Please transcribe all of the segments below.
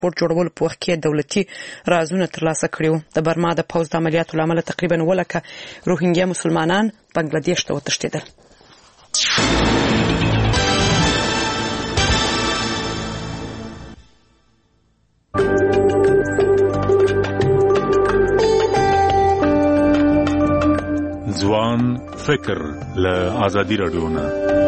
پورت جوړولو په وخت کې دولتي رازونه ترلاسه کړي وو. د برما د پوځ د عملیاتو له امله تقریبا 100,000 روهینګیا مسلمانان بنگلاديش ته وتښتېدل. ځوان فکر له آزادي رادیو نه.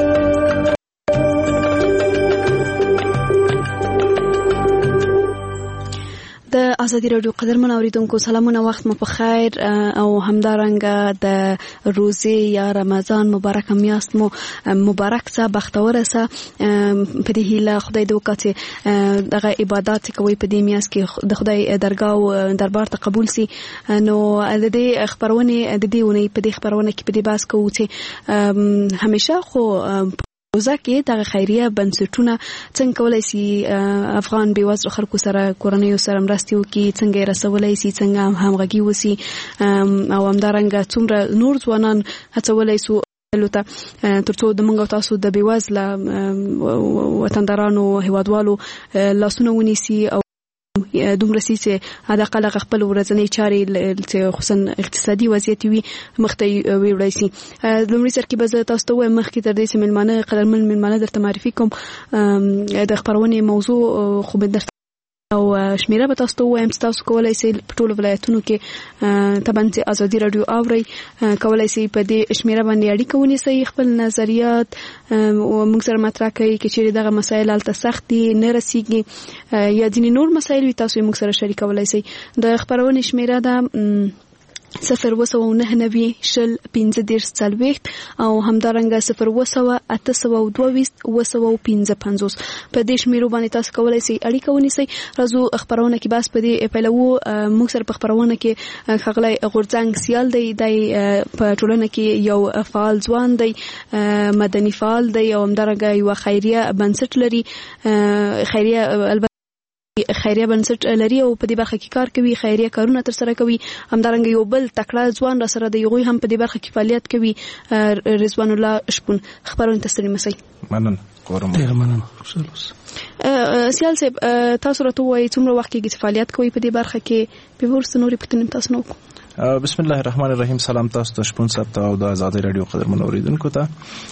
د آزادي رادیو قدرمن اوریدونکو سلامونه، وخت مو په خیر او همدارنګه د روزي یا رمضان مبارک میاشت مو مبارک سه، بختور سه. په دې هیله خدای دې وکړي دغه عبادت کوي په دې میاشت کې د خدای درگاه او دربار ته قبول سي. نو د دې خبرونه د دې ونې په دې خبرونه کې په دې باس کوو چې همیشه خو روزه کې د خیریه بنسټونه څنګه کولای شي افغان بیوزلو خلکو سره کورنۍ سره مرستې وکړي، څنګه رسولای شي، څنګه همغږي وسی او همدارنګه څومره نور ځوانان هڅولای شي لته ترڅو د موږ تاسو د بیوزله وطندارانو هیوادوالو لاسونه ونیسي او دومره سي چې حداقل خپل ورځنی چارې خصوصا اقتصادي وضعیت وي مخته ویوړای شي. لومړی سر کې به تاسو ته وایم مخکې تر دې چې ملمانه قدرمن ملمانه درته معرفي کوم د خبرونه موضوع خو به درته او شمیره به تاسو ته وایم تاسو کولای شئ په ټولو ولایتونو کې طبعا چې آزادي رادیو اوري کولای شئ په دې شمیره باندې اړیکه ونیسئ، خپل نظریات موږ سره مطرح کړئ چې دغه مسایل الته سخت دي نه رسیږي یا ځینې نور مسایل وي تاسو موږ سره شریکولای شئ. د خبرونه شمیره ده 019901540 او همدارنګه 020822550. په دې شمیرو باندې تاسو کولای شئ اړیکه ونیسئ. راځو خبرونه کې بس په دې پیلو موږ سره په خبرونه کې خغلای غورځنګ سیال دی په ټولنه کې یو فعال ځوان دی، مدني فعال دی او همدارنګه یو خیریه بنسټ لري، خیریه بنسټ لري او په دې برخه کې کار کوي، خیریه کارونه تر سره کوي. همدارنګه یو بل تکړه ځوان را سره دی، یو هم په دې برخه کې فعالیت کوي، رضوان الله شپون. خبرونه تسلیم مسئ. مننه کورم. سیال صاحب تاسو راته وایي څومره وخت کې فعالیت کوي په دې برخه کې؟ په ورسته نورې پوښتنې تاسو نو بسم الله الرحمن الرحیم. سلام تاسو ته شپون صاحب ته او د آزادي رادیو قدرمن اوریدونکو ته.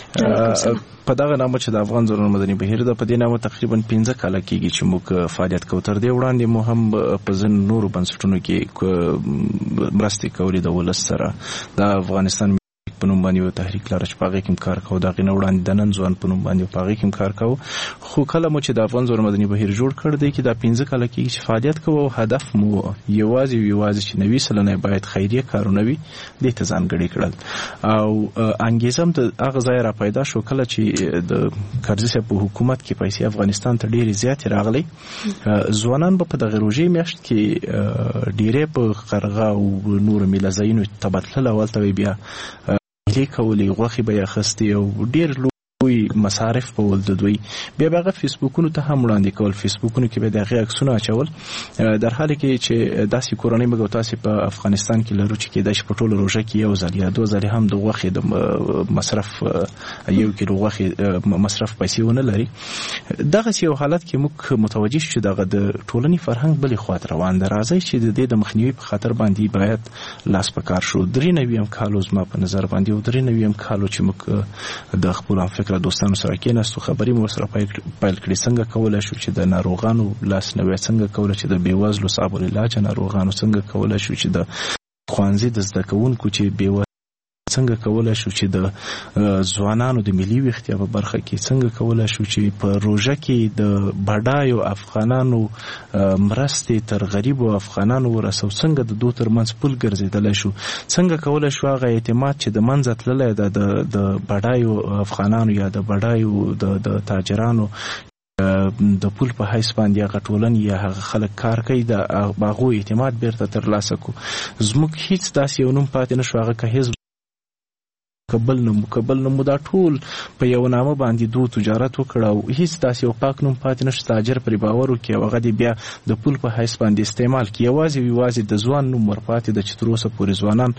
په دغه نامه چې د افغان ځوانانو مدني بهیر ده، په دې نامه تقریبا 15 کال کېږي چې موږ فعالیت کوو. تر دې وړاندې مو هم په ځین نورو بنسټونو کې مرستې کولې د ولس سره. د افغانستان په نوم باندې یو تحریک لاره چې پاغې کوم کار کوو، دا غینه وړاندې د نن ځوان په نوم باندې پاغې کوم کار کوو. خو کله مو چې د افغان ځوانانو مدني بهیر جوړ کړ دی کې دا 15 کال کېږي چې فعالیت کوو. هدف مو یوازې چې 90 سلنه باید خیریه کارونه وي، دې ته ځانګړي کړل او انګیزم د هغه ځای را پیدا شو کله چې د کرزي صاحب په حکومت کې پیسې افغانستان ته ډېرې زیاتې راغلي. ځوانان په دغه روژې میاشت کې ډېرې په قرغه او نور میلازینو تبدله ولته بیا لیکولې غوخي به اخستي او ډېر لوی مصارف په ول د دوی بیا هغه فیسبوکونو ته هم وړاندې کول. فیسبوکونو کې به دغه عکسونه اچول، در حال کې چې داسې کورنۍ مګو تاسو په افغانستان کې لرو چې د شپټول روزه کې یو ځل یا دوه ځل هم د غوخي د مصرف یو کیلو غوخي مصرف پیسې ونه لري. دغه یو حالت کې موږ متوجه شو دغه د ټولنې فرهنګ بلې خواته روان دی. راځي چې د دې د مخنیوي په خاطر باندې باید لاس په کار شو. 93 کالو زما په نظر باندې 93 کالو چې موږ د خپل فکر دوستانو سره کېناستو، خبرې مو سره پیل کړې څنګه کولای شو چې د ناروغانو لاس نوې، څنګه کولای چې د بیوزلو صاحب العلاج ناروغانو، څنګه کولای شو چې د خوانزي د زده کوونکو چې بیوزلو، څنګه کولای شو چې د ځوانانو د ملي ویښتیا په برخه کې، څنګه کولای شو چې په روژه کې د بډایو افغانانو مرستې تر غریبو افغانانو ورسو، څنګه د دوه ترمنځ پل ګرځیدلی شو، څنګه کولای شو هغه اعتماد چې د منځه تللی د بډایو افغانانو یا د بډایو د تاجرانو د پول په حیث باندې هغه ټولن یا هغه خلک کار کوي د هغو اعتماد بیرته ترلاسه کو. زموږ هیڅ داسې یو نوم پاتې نشو هغه که حزب کابل نو دا ټول په یو نامه باندې دوه تجارت وکړ او هیڅ داسې یو پاک نوم پاتې نشته تاجر پر باور وکړي او هغه بیا د پول په حیث باندې استعمال کړي. یوازې د ځوان نوم ورپاتې د چې تر اوسه پورې ځوانان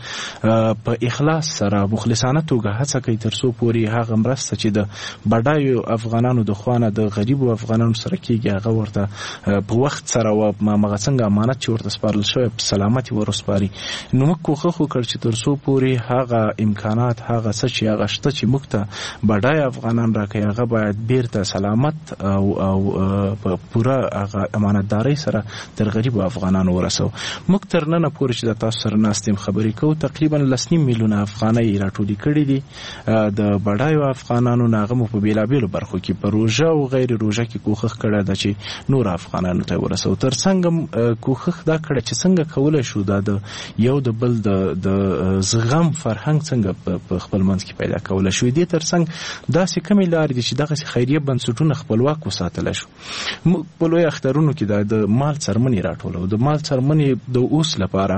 په اخلاص سره مخلصانه توګه هڅه کوي تر څو پورې هغه مرسته چې د بډایو افغانانو د خوانه د غریبو افغانانو سره کېږي هغه ورته په وخت سره او هغه څنګه امانت چې ورته سپارل شوی په سلامتي ورسپاري. نو موږ کوښښ وکړ چې تر څو پورې هغه امکانات هغه څه چې هغه شته چې موږ ته بډای افغانان راکوي هغه باید بیرته سلامت او په پوره هغه امانتداري سره تر غریبو افغانانو ورسو. موږ تر نن پورې چې د تاسو سره ناستیم خبرې کوو تقریبا 19 میلیونه افغانۍ راټولې کړې دي د بډایو افغانانو ناغمو په بیلابیلو برخو کې په روژه او غیر روژه کې کوښښ کړی ده چې نور افغانانو ته ورسو. تر څنګه کوښښ دا کړی چې څنګه کولای شو دا د یو د بل د زغم فرهنګ څنګه په خپل منځ کې پیدا کولای شو. دې تر څنګ داسې کومې لارې دي چې دغه خیریه بنسټونه خپلواک وساتلی شو. په لوی اخترونو کې د مال څرمنې راټولو د مال څرمنې د اوس لپاره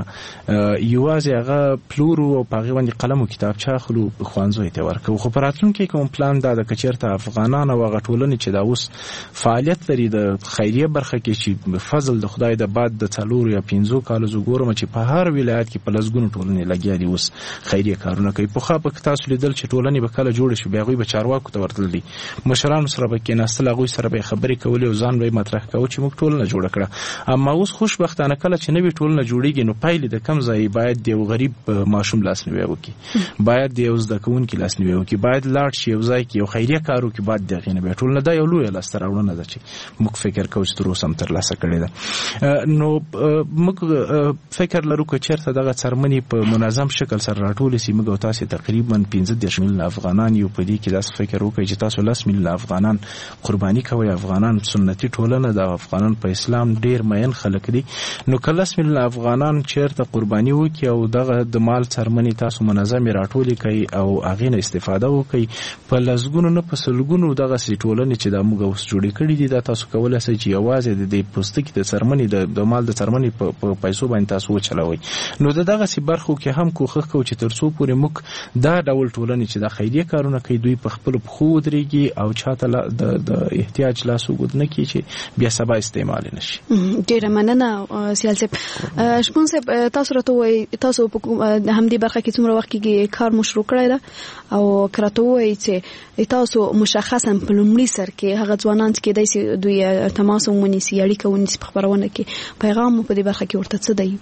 یوازې هغه پلورو او په هغې باندې قلم او کتابچه اخلو ښوونځیو ته ورکوو. خو په راتلونکي کوم پلان دا ده که چېرته افغانان او هغه ټولنې چې دا اوس فعالیت لري د خیریه برخه کې چې فضل د خدای د بعد د 4 یا 5 کالو زه ګورم چې په هر ولایت کې په لسګونو ټولنې لګیا دي اوس خیریه کارونه کوي. پخوا به تاسو لیدل چې ټولنې به کله جوړې شي بیا هغوی به چارواکو ته ورتلل دي مشرانو سره به کېناستل هغوی سره به خبرې کولې او ځان به یې مطرح کوو چې موږ ټولنه جوړه کړه. اما اوس خوشبختانه کله چې نوې ټولنه جوړېږي نو پایلې د کم ځای باید د یو غریب ماشوم لاسنیوی وکړي باید د یو زده کوونکي لاسنیوی وکړي باید لاړ شي یو ځای کې یو خیریه کار وکړي باید د هغې نه بیا ټولنه دا یو لویه لاسته راوړنه ده چې موږ فکر کوو چې تر اوسه هم ترلاسه کړې ده. نو موږ فکر لرو که چېرته دغه څرمنې په منظم شکل سره راټولې سي موږ او تاسې تقریبا 15 میلیونه افغانان یو په دې کې داسې فکر وکړئ چې تاسو 10 میلیونه افغانان قرباني کوئ. افغانان سنتي ټولنه ده افغانان په اسلام ډېر مین خلک دي. نو که 10 میلیونه افغانان چېرته قرباني وکړي او دغه د مال څرمنې تاسو منظمې راټولې کوي او هغې نه استفاده وکړي په لسګونو نه په سلګونو دغسې ټولنې چې دا موږ اوس جوړې کړي دي دا تاسو کولی شئ چې یوازې د دې پوستکي د څرمنې د مال د څرمنې په پیسو باندې تاسو وچلوئ. نو د دغسې برخو کې هم کوښښ کوو چې تر څو پورې موږ دا ډول ټولنې چې دا خیریه کارونه کوي دوی په خپلو پښو ودرېږي او چاته د احتیاج لاس اوږد نه کړي چې بیا سبا استعمال نه شي. ډېره مننه سیال صاحب. شپون صاحب تاسو راته ووایئ تاسو په همدې برخه کې څومره وخت کېږي کار مو شروع کړی ده او که راته ووایئ چې تاسو مشخصا په لومړي سر کې هغه ځوانان چې کېدای شي دوی تماس ونیسي اړیکه ونیسي په خپرونه کې پیغام مو په دې برخه کې ورته څه دی؟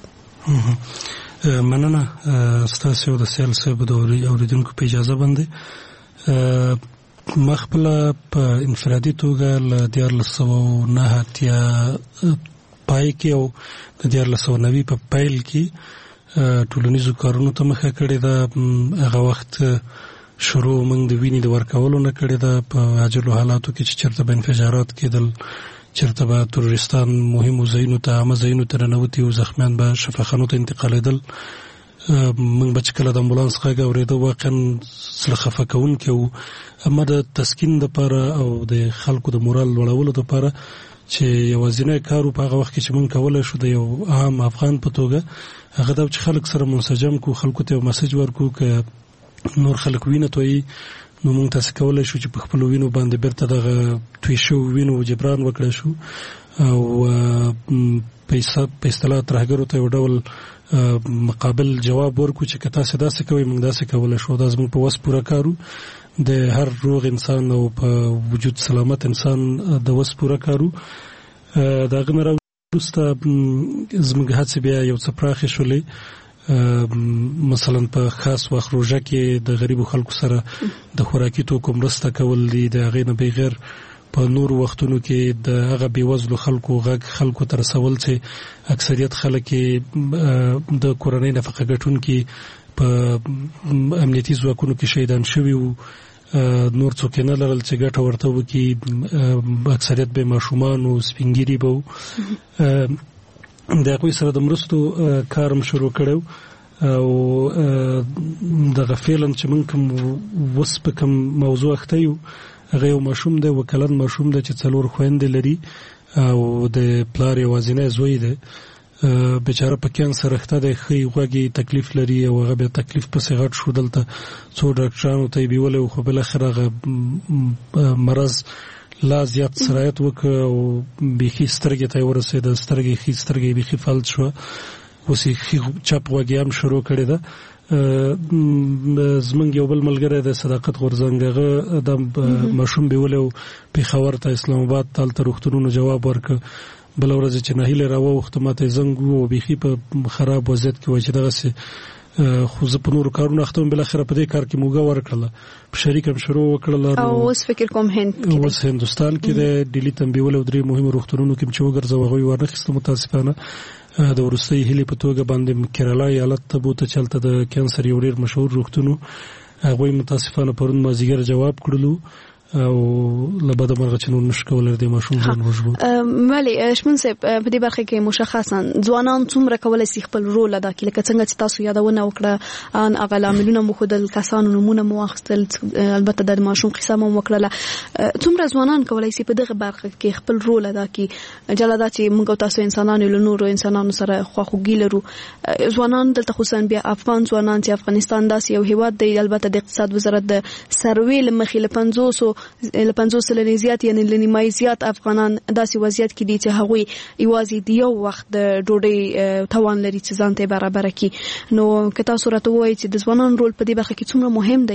مننه ستاسو او د سیال صاحب د اوریدونکو په اجازه باندې ما خپل په انفرادي توګه له 1990 پای کې او د 1990 په پیل کې ټولنیزو کارونو ته مخه کړې ده. هغه وخت شروع موږ د وینې د ورکولو نه کړې ده په عاجلو حالاتو کې چې چېرته به انفجارات کېدل چېرته به تروریستان مهمو ځایونو ته عامه ځایونو ته ننوتي او زخمیان به شفاخانو ته انتقالېدل. موږ به چې کله د امبولانس غږ اورېده واقعا زړه خفه کوونکی و. اما د تسکین دپاره او د خلکو د مورال لوړولو دپاره چې یوازینی کار په هغه وخت کې چې موږ کولی شو د یو عام افغان په توګه هغه دا چې خلک سره منسجم کړو خلکو ته یو مسج ورکړو که نور خلک وینه تویي نو موږ تاسې کولی شو چې په خپلو وینو باندې بیرته دغه توی شوو وینو جبران وکړی شو او په اصطلاح ترهګرو ته یو ډول مقابل جواب ورکړو چې که تاسې داسې کوئ موږ داسې کولی شو. دا زموږ په وس پوره کارو د هر روغ انسان او په وجود سلامت انسان د وس پوره کارو. د هغه نه وروسته زموږ هڅې بیا یو څه پراخې شولې. مثلا په خاص وخت روژه کې د غریبو خلکو سره د خوراکي توکو مرسته کول دي. د هغې نه بغیر په نورو وختونو کې د هغه بېوزلو خلکو غږ خلکو ته رسول چې اکثریت خلک د کورنۍ نفقه ګټونکي په امنیتي ځواکونو کې شهیدان شوي وو. نور څوک نه لرل چې ګټه ورته وکړي. اکثریت به ماشومان او سپین ږیري به د هغوی سره د مرستو کار هم شروع کړی او دغه فعلا چې موږ کوم اوس په کوم موضوع اخته یو هغه یو ماشوم دی وکلن ماشوم دی چې 4 خویندې لري او د پلار یوازینی زوی دی. بیچاره په کانسر اخته دی خې غوږی تکلیف لري او هغه به تکلیف په صغت شو دلته څو ډاکټرانو ته بیول او خو بل اخر هغه مرض لا زیات سرایت وکړ او بيخي سترګې ته ورسېد سترګې بيخي فلج شو وسی چپ غوږی هم شروع کړی دا زمونږ یو بل ملګری د صداقت غورځنګغه د مشوم بیول او په خبر ته اسلام آباد تل تر وختونو جواب ورک بل ورځ چې نهیله راو وخت ماته زنګ وو بيخي په خراب وضعیت کې وجه دغه سي خو زه په نور کارونه اختم بل اخر په دې کار کې موګه ورکړله په شریکم شروع وکړل او اوس فکر کوم هندستان کې د ډیلی تنبیول او درې مهم روغتونونو کې چې وګرځو غوي ورنخسته متاسفانه د ورستۍ هلي په توګه باندې کیرالا ایالت ته بوته چلته د کانسر یو ډیر مشهور روغتونو هغه متاسفانه پرون مازیګر جواب کړلو او لبدا مرغه چې نور نشکول د ماشوم ځان وژغو ولی شمن سه په دې برخه کې مشخصا ځوانان څومره کولای شي خپل رول ادا کړي لکه څنګه چې تاسو یادونه وکړه ان اغلاملونه مخدل کسانو نمونه مواخستل البته د ماشوم قصه مو وکړه څومره ځوانان کولای شي په دغه برخه کې خپل رول ادا کړي جلادا چې موږ تاسو انسانانو له نورو انسانانو سره خواخوږي لرو ځوانان دلته خصوصا بیا افغان ځوانان چې افغانستان داسې یو هیواد دی البته د اقتصاد وزارت د سروې لمخې له 500 سلنې زیات یعنی لنیمای زیات افغانان داسې وضعیت کې دي چې هغوی یوازې د یو وخت د ډوډۍ توان لري چې ځان ته برابر کړي نو که تاسو راته وایئ چې د ځوانانو رول په دې برخه کې څومره مهم دی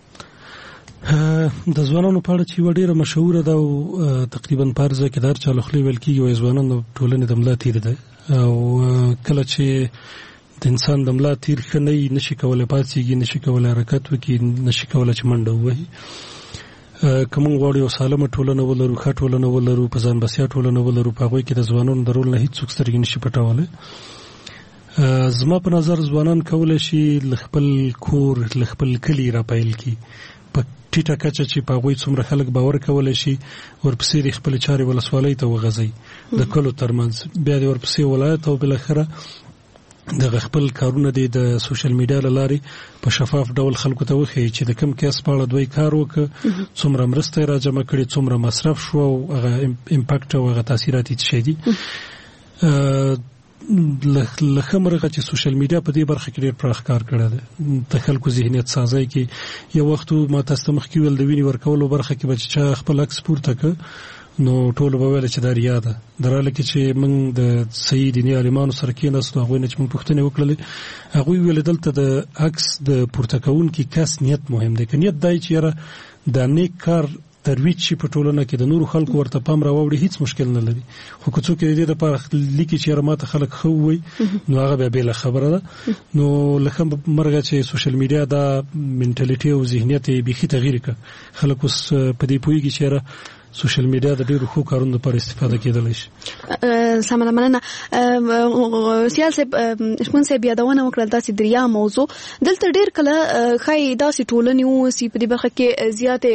د ځوانانو په اړه چې ډیره مشهوره ده او تقریبا پارځه کې دار چالو خلی ویل کیږي او ځوانانو ټولنې د ملا تیر ده او کله چې د انسان د ملا تیر خنۍ نشي کولای پاتېږي نشي کولای حرکت وکړي نشي کولای چې منډه ووهي کوم غوړ یو سالمه ټولنه ولرو ښه ټولنه ولرو په ځان بسیا ټولنه ولرو په هغه کې د ځوانانو د رول نه هیڅ څوک سترګې نشي پټولای زما په نظر ځوانان کولای شي خپل کور خپل کلی را پایل کی په ټیټه کچه چې په هغه څومره خلک باور کولای شي ورپسې خپل چاري ولسوالۍ ته وغځي د کلو ترمنځ بیا د ورپسې ولایت او بل اخره د خپل کارونه د سوشل میډیا لاري په شفاف ډول خلکو ته وخی چې د کم کیس په اړه دوی کار وکړي څومره مرسته را جمع کړي څومره مصرف شو او هغه امپاکټ او هغه تاثیرات یې څه دي لکه مرغه چې سوشل میډیا په دې برخه کې ډېر پراخ کار کړی دی د خلکو ذهنیت سازي کې یو وخت ما تاسو ته مخکې ول د ویني ورکولو برخه کې بچا خپل اکسپورت تک نو ټول به ویل چې دا ریا ده دراله کې چې موږ د صحیح دیني عالمانو سره کې نسو هغه نه چې موږ پوښتنه وکړلې هغه ویل دلته د عکس د پورتکون کې کس نیت مهم دی کنيت دای چې را د نیک کار ترویج شي په ټولنه کې د نورو خلکو ورته پام راوړي هیڅ مشکل نه لري خو که څوک دې لپاره لیکي چې رماته خلک خو وي نو هغه به بل خبره ده نو لکه مرګه چې سوشل میډیا دا منټالیټي او ذهنیت به خي تغییر کړ خلک اوس په دې پويږي چې سوشل میډیا د ډیرو خو کارونو لپاره استفاده کېدلی شي سمه مننه سیاسي شمن بیا داونه وکړل داسې دریا موضوع دلته ډیر کله خای داسې ټولنې وسی په دې برخه کې زیاته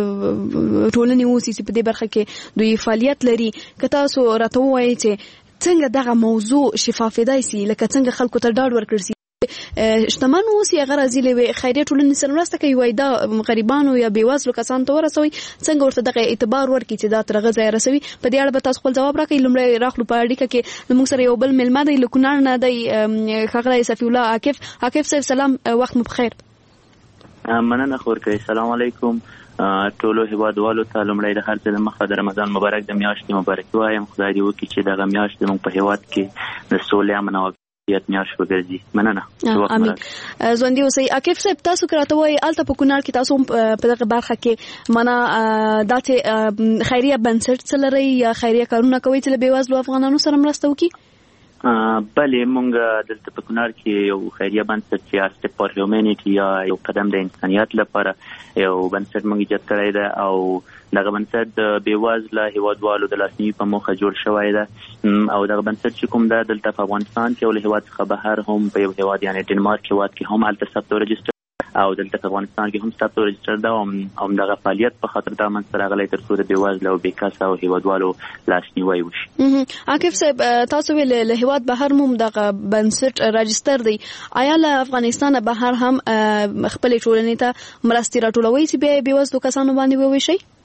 ټولنې وسی په دې برخه کې دوی فعالیت لري که تاسو راته وایئ چې څنګه دغه موضوع شفافیدای شي لکه څنګه خلکو ته ډاډ ورکړي شتمن اوسي هغه راځي له خیریه ټولنې سره مرسته کوي وای دا غریبانو یا بیوزلو کسانو ته ورسوي څنګه ورته دغه اعتبار ورکړي چې دا ترغه ځای رسوي په دې اړه به تاسو خپل جواب راکړئ لمړی راخلو په اړیکه کې موږ سره یو بل ملما دی لکونار نه دی خغله صفی الله عاکف صاحب سلام وخت مو بخیر مننه خورکې السلام علیکم ټولو هیوادوالو ته لمړی د هر څه د مخه د رمضان مبارک د میاشتې مبارک وایم خدای دې وکړي چې دغه میاشت موږ په هیواد کې د سولې امن او یت میاشت وګرځي مننه امين ژوندۍ اوسئ عاکف صاحب تاسو کراته وای الته په کونړ کې تاسو په دغه برخه کې معنا داسې خیریه بنسټ لري یا خیریه کارونه کوي چې له بیوزلو افغانانو سره مرسته وکړي بله مونږ دلته په کونړ کې یو خیریه بنسټ چې اسټ فار هیومانیټي یا یو قدم د انسانیت لپاره یو بنسټ مونږ ایجاد کړی دی او دغه بنسټ د بیوزله هیوادوالو د لاسنیوي په موخه جوړ شوی دی او دغه بنسټ چې کوم ده دلته په افغانستان کې ول هیواد څخه بهر هم په یو هیواد یعنی ډنمارک هیواد کې هم هلته ثبت رجستر او دلته په افغانستان کې هم ثبت رجستر دا هم دغه فعالیت په خاطر دا من سره غلې تر څو د بیوزله او بیکاسه او هیوادوالو لاسنیوي وشي عاکف صاحب تاسو ویل له هیواد بهر هم دغه بنسټ رجستر دی آیا له افغانستان بهر هم خپل ټولنې ته مرستې راټولوي چې به بیوزلو کسانو باندې وویشي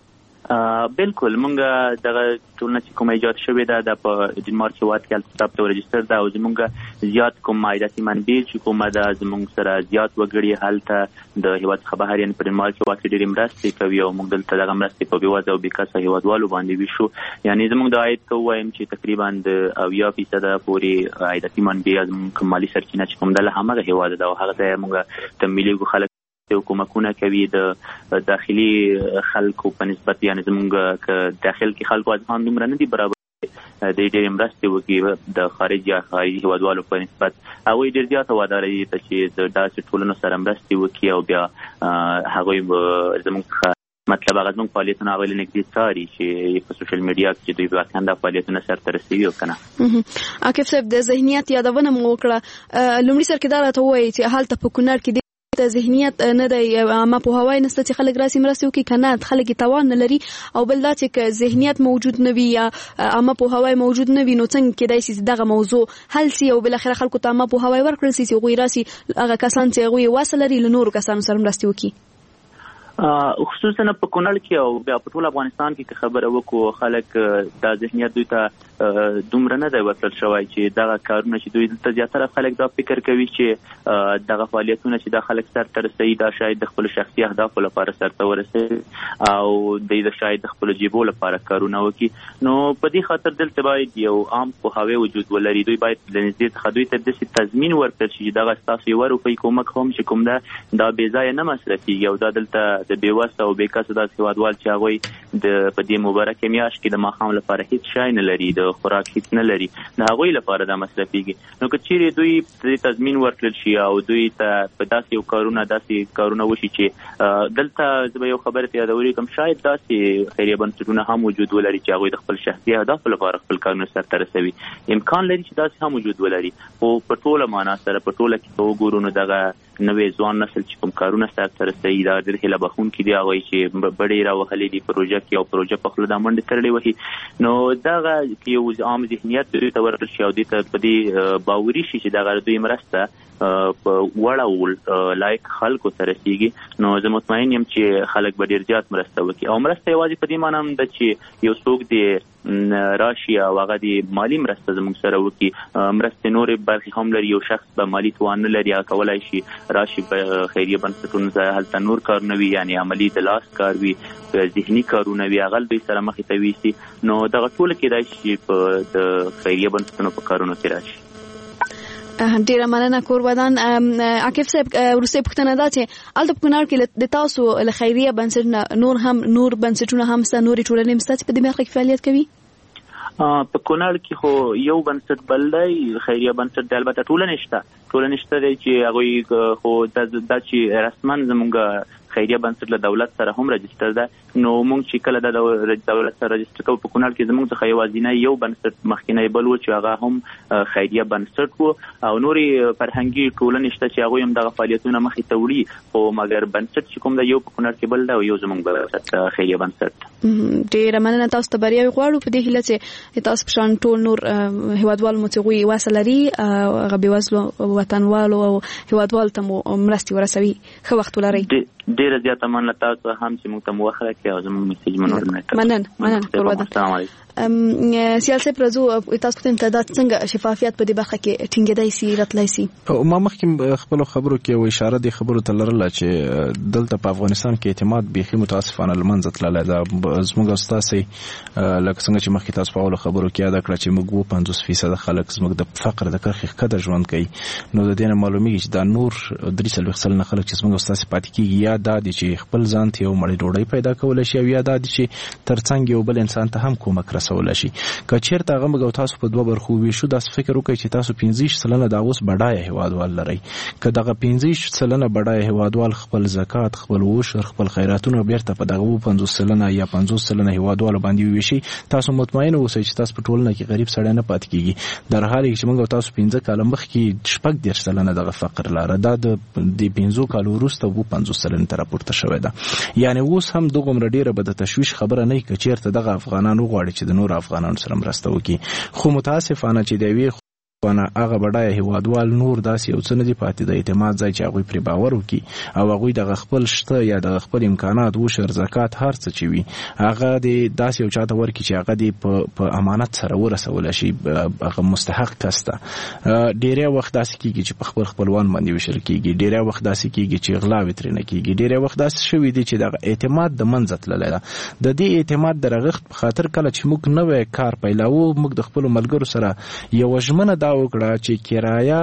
بالکل مونږ دغه ټولنه چې کوم ایجاد شوې ده د په ډنمارک هیواد کې التساب ته رجستر ده او زمونږ زیات کوم عایداتي منبع چې کومه ده زمونږ سره زیات وګړي هلته د هیواد څخه بهر یعنې په ډنمارک هیواد کې ډېرې مرستې کوي او موږ دلته دغه مرستې په بېوزله او بېکسه هیوادوالو باندې ویشو. یعنې زمونږ د عاید که ووایم چې تقریبا د 80% پورې عایداتي منبع زمونږ مالي سرچینه چې کوم ده له همغه هیواده ده او هغه ځای موږ تمویلېږو. خلک حکومتونه کوي د داخلي خلکو په نسبت یعنې زمونږ که داخل کې خلکو اذهان دومره نه دي برابر د ډېرې مرستې وکړي د خارج یا خارجي هیوادوالو په نسبت. هغوی ډېر زیاته وعده لري چې د داسې ټولنو سره مرستې وکړي او بیا هغوی زمونږ څخه مطلب هغه زموږ فعالیتونه هغوی له نږدې څاري چې په سوشل میډیا کې چې دوی واقعا دا فعالیتونه سرته رسوي او که نه. عاقب صاحب د ذهنیت یادونه مو وکړه. لومړي سر کې دا راته ووایي چې هلته په کونړ کې د ذهنیت نه دی عامه پوهاوی نشته چې خلک راسي مرستې وکړي که نه خلک یې توان نه لري او بل دا چې که ذهنیت موجود نه وي یا عامه پوهاوی موجود نه وي نو څنګه کېدای شي دغه موضوع حل سي او بالاخره خلکو ته عامه پوهاوی ورکړل سي چې هغوی راسي هغه کسان چې هغوی وسه لري له نورو کسانو سره مرستې وکړي. خصوصا په کونړ کې او بیا په ټول افغانستان کې خبره وکړو خلک دا ذهنیت دوی ته دومره نه دی ورکړل شوی چې دغه کارونه چې دوی دلته زیاتره خلک دا فکر کوي چې دغه فعالیتونه چې دا خلک سرته رسوي دا شاید د خپلو شخصي اهدافو لپاره سرته ورسوي او دوی د شاید د خپلو جیبو لپاره کارونه وکړي. نو په دې خاطر دلته باید یو عام پوهاوی وجود ولري. دوی باید له نږدې څخه دوی ته داسې تضمین ورکړل شي چې دغه ستاسو یوه روپۍ کومک هم چې کوم ده دا بېځایه نه مصرفېږي او دا دلته د بېوسه او بېکسه داسې هیوادوال چې هغوی په دې مبارکه میاشت کې د ماښام لپاره هیڅ شی نه لري د خوراک هیڅ نه لري د هغوی لپاره دا مصرفېږي. نو که چیرې دوی دې تضمین ورکړل شي او دوی ته په داسې کارونه وشي چې دلته زه به یو خبره ته یادولی کوم شاید داسې خیریه بنسټونه هم وجود ولري چې هغوی د خپل شخصي اهدافو لپاره خپل کارونه سرته رسوي. امکان لري چې داسې هم وجود ولري خو په ټوله معنا سره په ټوله کې که وګورو نو دغه نوې ځوان نسل چې کوم کارونه سرته رسوي دا ډېر هیله بخونکي دي. هغوی چې بډې راوهلې دي پروژه کې او پروژه په خوله دا منډې تړلې وهي نو دغه یو عام ذهنیت دوی ته ورکړل شي او دوی ته په دې باوري شي چې دغه دوی مرسته په وړه لایق خلکو ته رسیږي نو زه مطمئن یم چې خلک به ډېر زیات مرسته وکړي. او مرسته یوازې په دې معنا هم ده چې یو څوک دې راشي او هغه دې مالي مرسته زموږ سره وکړي. مرستې نورې برخې هم لري. یو شخص به مالي توان نه لري هغه کولی شي راشي په خیریه بنسټونو ځای هلته نور کارونه وي یعنې عملي د لاس کار وي ذهني کارونه وي هغه دوی سره مخې ته ویسي نو دغه ټوله کېدای شي په د خیریه بنسټونو په کارونو کې راشي. ډیره مننه کوربدان. عاقب صاحب وروستۍ پوښتنه ده چې هلته په کونړ کې د تاسو له خیریه بنسټ نور بنسټونه هم شته نورې ټولنې هم شته چې په دې برخه کې فعالیت کوي؟ په کونړ کې خو یو بنسټ بل دی خیریه بنسټ دی. البته ټولنې شته دی چې هغوی خو دا چې رسما زموږ خیریه بنسټ له دولت سره هم رجستر ده نو موږ چې کله د دولت سره رجستر کوو په کونړ کې زموږ څخه یوازینی یو بنسټ مخکینی بل و چې هغه هم خیریه بنسټ و او نورې فرهنګي ټولنې شته چې هغوی هم دغه فعالیتونه مخې ته وړي خو مګر بنسټ چې کوم ده یو په کونړ کې بل ده او یو زموږ بنسټ خیریه بنسټ. ډېره مننه. تاسو ته بریاوې غواړو په دې هیله چې تاسو په شان ټول نور هیوادوال مو چې هغوی وسه لري هغه بېوزلو وطنوالو او هیوادوالو ته مو مرستې ورسوي. ښه وخت ولرئ. ډېره زیاته مننه تاسو هم چې موږ ته مو وخت راکړئ او زموږ میسیج مو نور نه مننه قربان. السلام علیکم. سیاسي پرزو تاسو ته امتداد څنګه شفافیت په دې برخه کې ټینګېدای شي راتلای شي؟ ما مخکې خپل خبرو کې یو اشاره دی خبرو ته لرله چې دلته په افغانستان کې اعتماد بیخي متاسفانه له منځه تللی ده. زموږ استاسي لکه څنګه چې مخکې تاسو په اولو خبرو کې یاد کړه چې موږ 50% خلک زموږ د فقر د کرښې ښکته ژوند کوي نو د دې نه معلومیږي چې دا نور 43 سلنه خلک چې زموږ استاسي پاتې کېږي یا دا دي چې خپل ځان ته یو مړۍ ډوډۍ پیدا کولی شي او یا دا دي چې ترڅنګ یو بل انسان ته هم کومک رسولی شي. که چېرته هغه موږ تاسو په دوه برخو ویشو داسې فکر وکړئ چې تاسو 15 سلنه دا اوس بډایه هیوادوال لرئ. که دغه 15 سلنه بډایه هیوادوال خپل زکات خپل عشر خپل خیراتونه بیرته په دغه 50 سلنه یا 50 سلنه هیوادوالو باندې وویشي تاسو مطمئن اوسئ چې تاسو په ټولنه کې غریب سړی نه پاتې کېږي. در حالی چې موږ تاسو 15 کاله مخکې 14 سلنه دغه فقر لاره دا د 15 کالو وروسته 50 سلنه ته راپورته شوی ده. یعنې اوس هم دغومره ډېره به د تشویش خبره نه وي که چېرته دغه افغانان وغواړي چې د نور افغانانو سره مرسته وکړي. خو متاسفانه چې د یوې اوسپنه هغه بډای هیوادوال نور داسې یو څه نه دي پاتې د اعتماد ځای چې هغوی پرې باور وکړي او هغوی د خپل شته یا د خپل امکانات وشر زکات هر څه چې وي هغه د داسې یو چاته ورکړي چې هغه د په امانت سره ورسول شي هغه مستحق کس ته. ډیری وخت داسې کیږي چې په خپل خپلوان باندې وشل کیږي، ډیری وخت داسې کیږي چې غلا وترنه کیږي، ډیری وخت داسې شوی دی چې د اعتماد د منځ تللی ده. د دې اعتماد د رغښت په خاطر کله چې موږ نوې کار پیلاوو موږ د خپل ملګرو سره یو ژمنه دا وکړه چې کرایه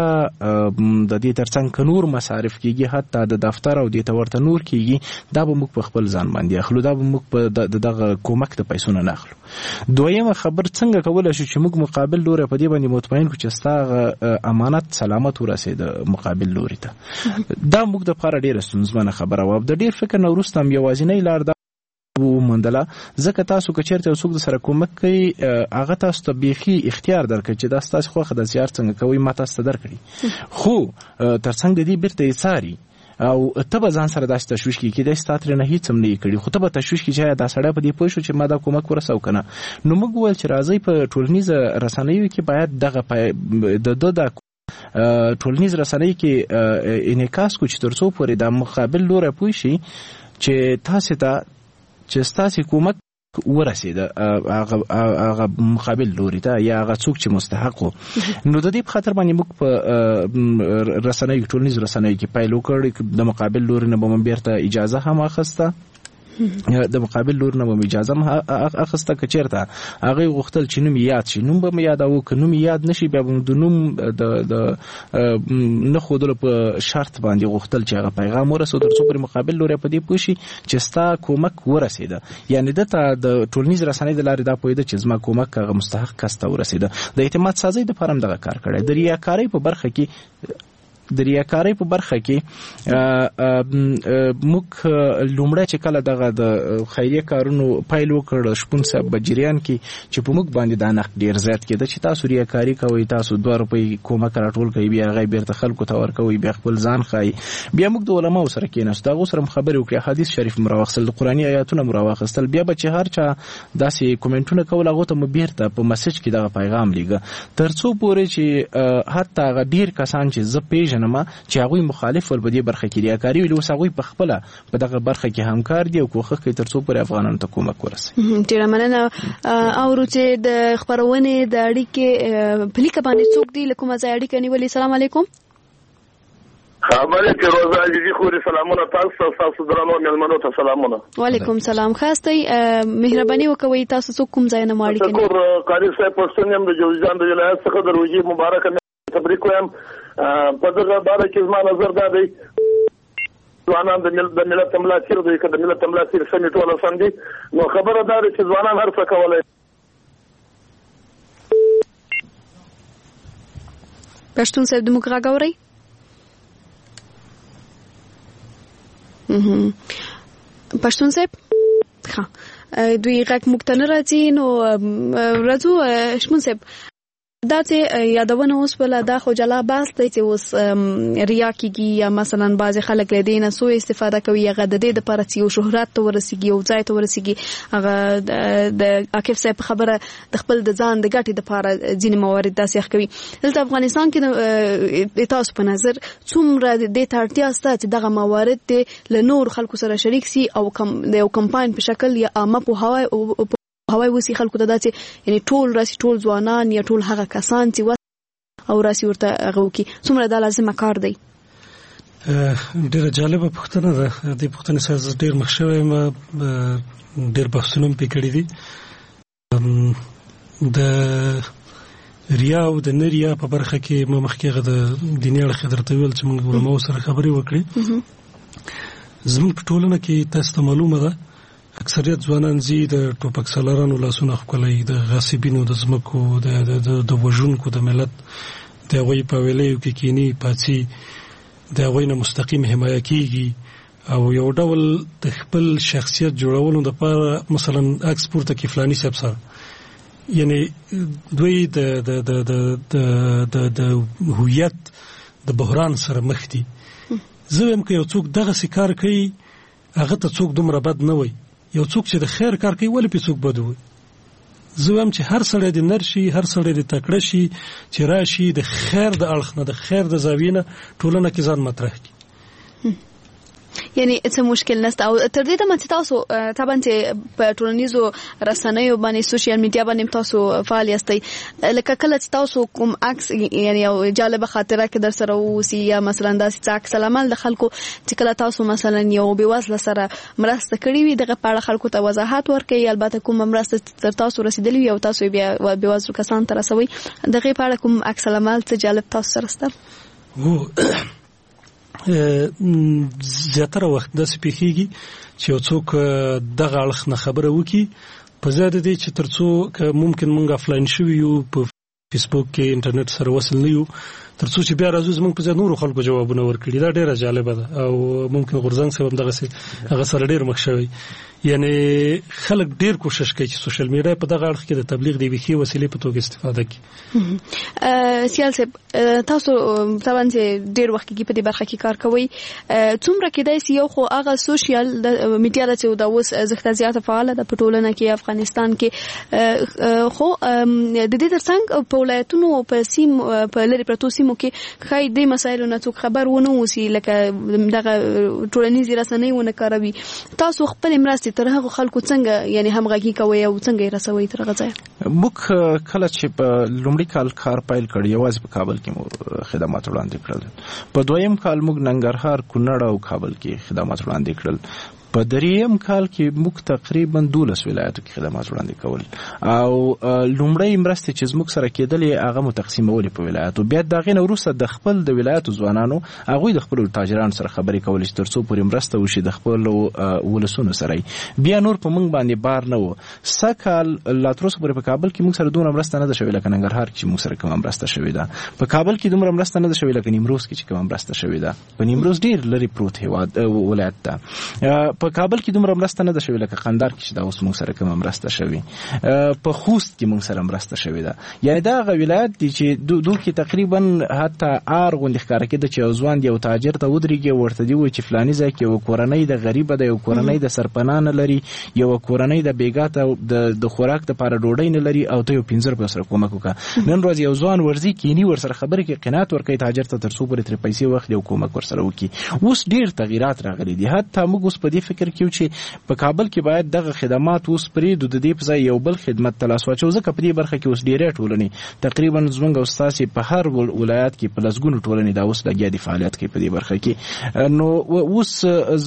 د دې ترڅنګ نور مصارف کیږي حتی د دفتر او د تورته نور کیږي دا به موږ په خپل ځان باندې اخلو، دا به موږ په دغه کومک د پیسو نه اخلو. دویمه خبر څنګه کولای شو چې موږ مقابل لوري په دې باندې مطمئن کو چې ستاسو امانت سلامت ورسېد مقابل لوري ته. دا موږ د لپاره ډیره ستونزمنه خبره و. د ډیر فکر نه وروسته هم یوازینۍ لار دا ومندله ځکه تاسو که چېرته یو څوک د سره کومک کوي هغه تاسو ته بیخي اختیار درکړي چې دا ستاسو خوښه د زیار څنګه کوي ما تاسو ته درکړي، خو ترڅنګ د دې بیرته یې څاري او ته به ځان سره داسې تشویش کړي کېدای شي تا ترې نه هېڅ هم نه یې کړي خو ته به تشویش کړي چې دا سړی په دې پوه شو چې ما دا کومک ورسو که نه. نو موږ وویل چې راځئ په ټولنیزه رسنیو کې باید دغه د ټولنیز رسنۍ کې انعکاس کو چې تر څو پورې د مقابل لوری پوه شي چې تاسې ته چې ستاسې کومک ورسېده هغه مقابل لوري ته یا هغه څوک چې مستحق و. نو د دې په خاطر باندې موږ په رسنیو ټولنیز رسنیو کې پیل وکړ د مقابل لوري نه به مو بیرته اجازه هم اخیسته، د مقابل لور نه مې اجازه اخیسته که چېرته هغې غوښتل چې نوم یاد شي نوم به مې یادوو، که نوم یاد نشي بیا به د نوم د نه ښودلو په شرط باندې غوښتل چې هغه پیغام ورسو تر څو پورې مقابل لوری په دې پوه شي چې ستا کومک ورسېده. یعنې ده ته د ټولنیز رسنۍ د لارې دا پوهېده چې زما کومک هغه مستحق کس ته ورسېده. د اعتماد سازۍ دپاره هم دغه کار کړی. د ریاکارۍ په برخه کې موږ لومړی چې کله دغه د خیریه کارونو پیل وکړ شپون صاحب بجریان کې چې په موږ باندې دا نقد ډیر زیات کېده چې تاسو ریاکاري کوئ، تاسو 2 روپۍ کومک راټول کوئ بیا هغه بیرته خلکو ته ورکوئ بیا خپل ځان ښایي. بیا موږ د علماو سره کېناستو هغو سره خبرې وکړې، حدیث شریف مو راواخیستل، د قرآني آیاتونه مو راواخیستل، بیا به چې هر چا داسې کومنټونه کول هغو ته مو بیرته په مسیج کې دغه پیغام لیږه تر څو پورې چې حتی هغه ډیر کسان چې زه پیژنم چې هغوی مخالف ول په دې برخه کې ریاکاري ویل اوس هغوی په خپله په دغه برخه کې همکار دي او کوښښ کوي تر څو پورې افغانانو ته کومک ورسوي. ډېره مننه. اورو چې د خپرونې د اړیکې په لیکه باندې څوک دی له کومه ځای اړیکه نیولې؟ سلام علیکم. خبرې کې روزا عزیزي خوري سلامونه تاسو درنو مېلمنو ته سلامونه. وعلیکم سلام. خاصتي مهرباني وکوي تاسو څوک کوم ځای نه ماړی کړئ؟ شکر قاری صاحب پښتون يم د جوزجان د ولایت څخه د روزي مبارک تبریک وایم. په دغه باره کې زما نظر دا دی ځوانان د ملت ملا چیر دی که د ملت ملا چیر سمې ټوله سم دي نو خبره دا ده چې ځوانان هر څه کولی. پښتون صاحب د موږ غږ اورئ؟ پښتون صاحب ښه دوی غږ موږ ته نه راځي نو راځو. شمون صاحب دا چې یادونه اوس بل دا خو جلا باس دی چې اوس ریا کیږي یا مثلا بعض خلک له دې نه سو استفاده کوي هغه د دې د لپاره چې شهرت ته ورسیږي او ځای ته ورسیږي. هغه د عاقب صاحب خبره د خپل د ځان د ګټې لپاره ځینې موارد داسې کوي. دلته افغانستان کې د تاسو په نظر څومره د دې اړتیا شته چې دغه موارد له نور خلکو سره شریک سي او د یو کمپاین په شکل یا عامه په هوای وسی خلکو ته داسې یعنی ټول راسي ټول ځوانان یا ټول هغه کسان چې او راسي ورته هغه وکي څومره دا لازمه کار دی؟ ډیره جالبه پوښتنه ده. دې پوښتنې سره ډیر مخ شوی ما ډیر بحثونه پې کړي دي. د ریا او د نریا په برخه کې ما مخکې د دیني اړخ درته ویل چې موږ علماو سره خبرې وکړې. زموږ په ټولنه کې تاسو ته معلومه ده اکثریت ځوانان زی د ټوپک سالارانو لاسونه خپلوي، د غاصبینو د ځمکو د وژونکو د ملت د هغوی په ویلیو کې کینی پاتې د هغوی نه مستقیم حمایه کیږي او یو ډول د خپل شخصیت جوړولو لپاره مثلا عکس پورته کې فلانی صاحب سره یعنی دوی د هویت د بحران سره مخ دي. زه هم که یو څوک دغه کار کوي هغه ته څوک دومره بد نه وي، یو څوک چې د خیر کار کوي ولې په څوک بد وي؟ زوم چې هر سړی د نرشي هر سړی د تکړه شي چې راشي د خیر د اړخ نه د خیر د زاویې نه ټولنه کې ځان مطرح کړي. یعنی څه مشکل نشته او تر دې ته تاسو طبعا چې په ټولنیزو رسنیو باندې سوشل میډیا باندې تاسو فعال یاستئ لکه کله چې تاسو کوم عکس یعنی او جالب خاطره کې در سره وسی یا مثلا داسې عکس العمل د خلکو چې کله تاسو مثلا یو بیوزله سره مرسته کړې وي دغه په اړه خلکو ته وضاحت ورکړئ البته کوم مرسته تر تاسو رسیدلی وي او تاسو بیا بیوزله کسان ته رسوي دغه په اړه کوم عکس العمل څه جالب تاسو سره شته؟ زیاتره وخت داسې پیښیږي چې یو څوک دغه اړخ نه خبره وکړي په زیاده دی چې ترڅو ممکن موږ افلاین شوي یو په فیسبوک کې انټرنیټ سره وصل نه یو ترڅو چې بیا راځو زموږ په ځای نورو خلکو جوابونه ورکړي دا ډیره جالبه ده او ممکن غورځنګ صاحب هم دغسې هغه سره ډیر مخ شوی یعنی خلک ډیر کوشش کوي چې سوشل میډیا په دغه اړخ کې د تبلیغ د ویخي وسیلې په توګه استفاده کړي. سیال صاحب تاسو طبعا چې ډیر وخت کې په دې برخه کې کار کوئ څومره کېدای شي یو خو هغه سوشل میډیا چې دا اوس زښته زیاته فعاله ده په ټولنه کې افغانستان کې خو د دې ترڅنګ په ولایتونو په سیم په لری پروتو سیمو کې خای دې مسایلو نه څوک خبر ونه وسی لکه دغه ټولنیزې رسنۍ ونه کاروي تاسو خپل مرستې تر هغه خلکو څنګه یعنی همغږي کوي او څنګه یې رسوي تر هغه ځای؟ موږ کله چې په لومړي کال کار پیل کړ یوازې په کابل کې مو خدمات وړاندې کړل په دویم کال موږ ننګرهار کونړ او کابل کې خدمات وړاندې کړل په دریم کال کې موږ تقریبا 12 ولایتو کې خدمات وړاندې کول او لومړی مرستې چې موږ سره کېدلې هغه متقسمول په ولایتو بیا دغه نو وروسته د خپل د ولایتو ځوانانو هغه د خپل تاجرانو سره خبرې کول چې ترڅو پورې مرسته وشي د خپل ولسونو سره بیا نور په موږ باندې بار نه و سکهال لا تر اوسه پورې په کابل کې موږ سره دوه مرسته نه ده شوې لکه ننګرهار کې موږ سره کوم مرسته شوې ده په کابل کې دوه مرسته نه ده شوې لکه نیمروز کې چې کوم مرسته شوې ده په نیمروز ډیر لري پروت هیواد ولایت ده په کابل کې دومره مرسته نه ده شوې لکه قندهار کې چې دا اوس موږ سره کوم مرسته شوې په خوست کې موږ سره مرسته شوې ده یعنی دا غو ولایت دي چې دوه کې تقریبا حتی ار غوندې ښکار کېده چې ځوان دی او تاجر ته ودرېږي ورته دی چې فلاني ځای کې یو کورنۍ د غریب ده یو کورنۍ د سرپناه نه لري یو کورنۍ د بیګاته د خوراک لپاره ډوډۍ نه لري او ته یو 15 روپیا سره کومک وکړه نن ورځ یو ځوان ورځي کینی ور سره خبرې کې قناعت ورکړي تاجر ته ترڅو پورې تر پیسې وخت یو کومک ور سره وکړي اوس ډیر تغیرات راغلي دي حتی موږ اوس په دې فکر کې چې په کابل کې باید دغه خدمات اوس پرې د دې په ځای یو بل خدمت تلاش واچو ځکه په دې برخه کې اوس ډیره ټولنې تقریبا زمونږ او تاسو په هر ولایت کې په لسګونو ټولنې دا اوس لګیا دي فعالیت کوي په دې برخه کې نو اوس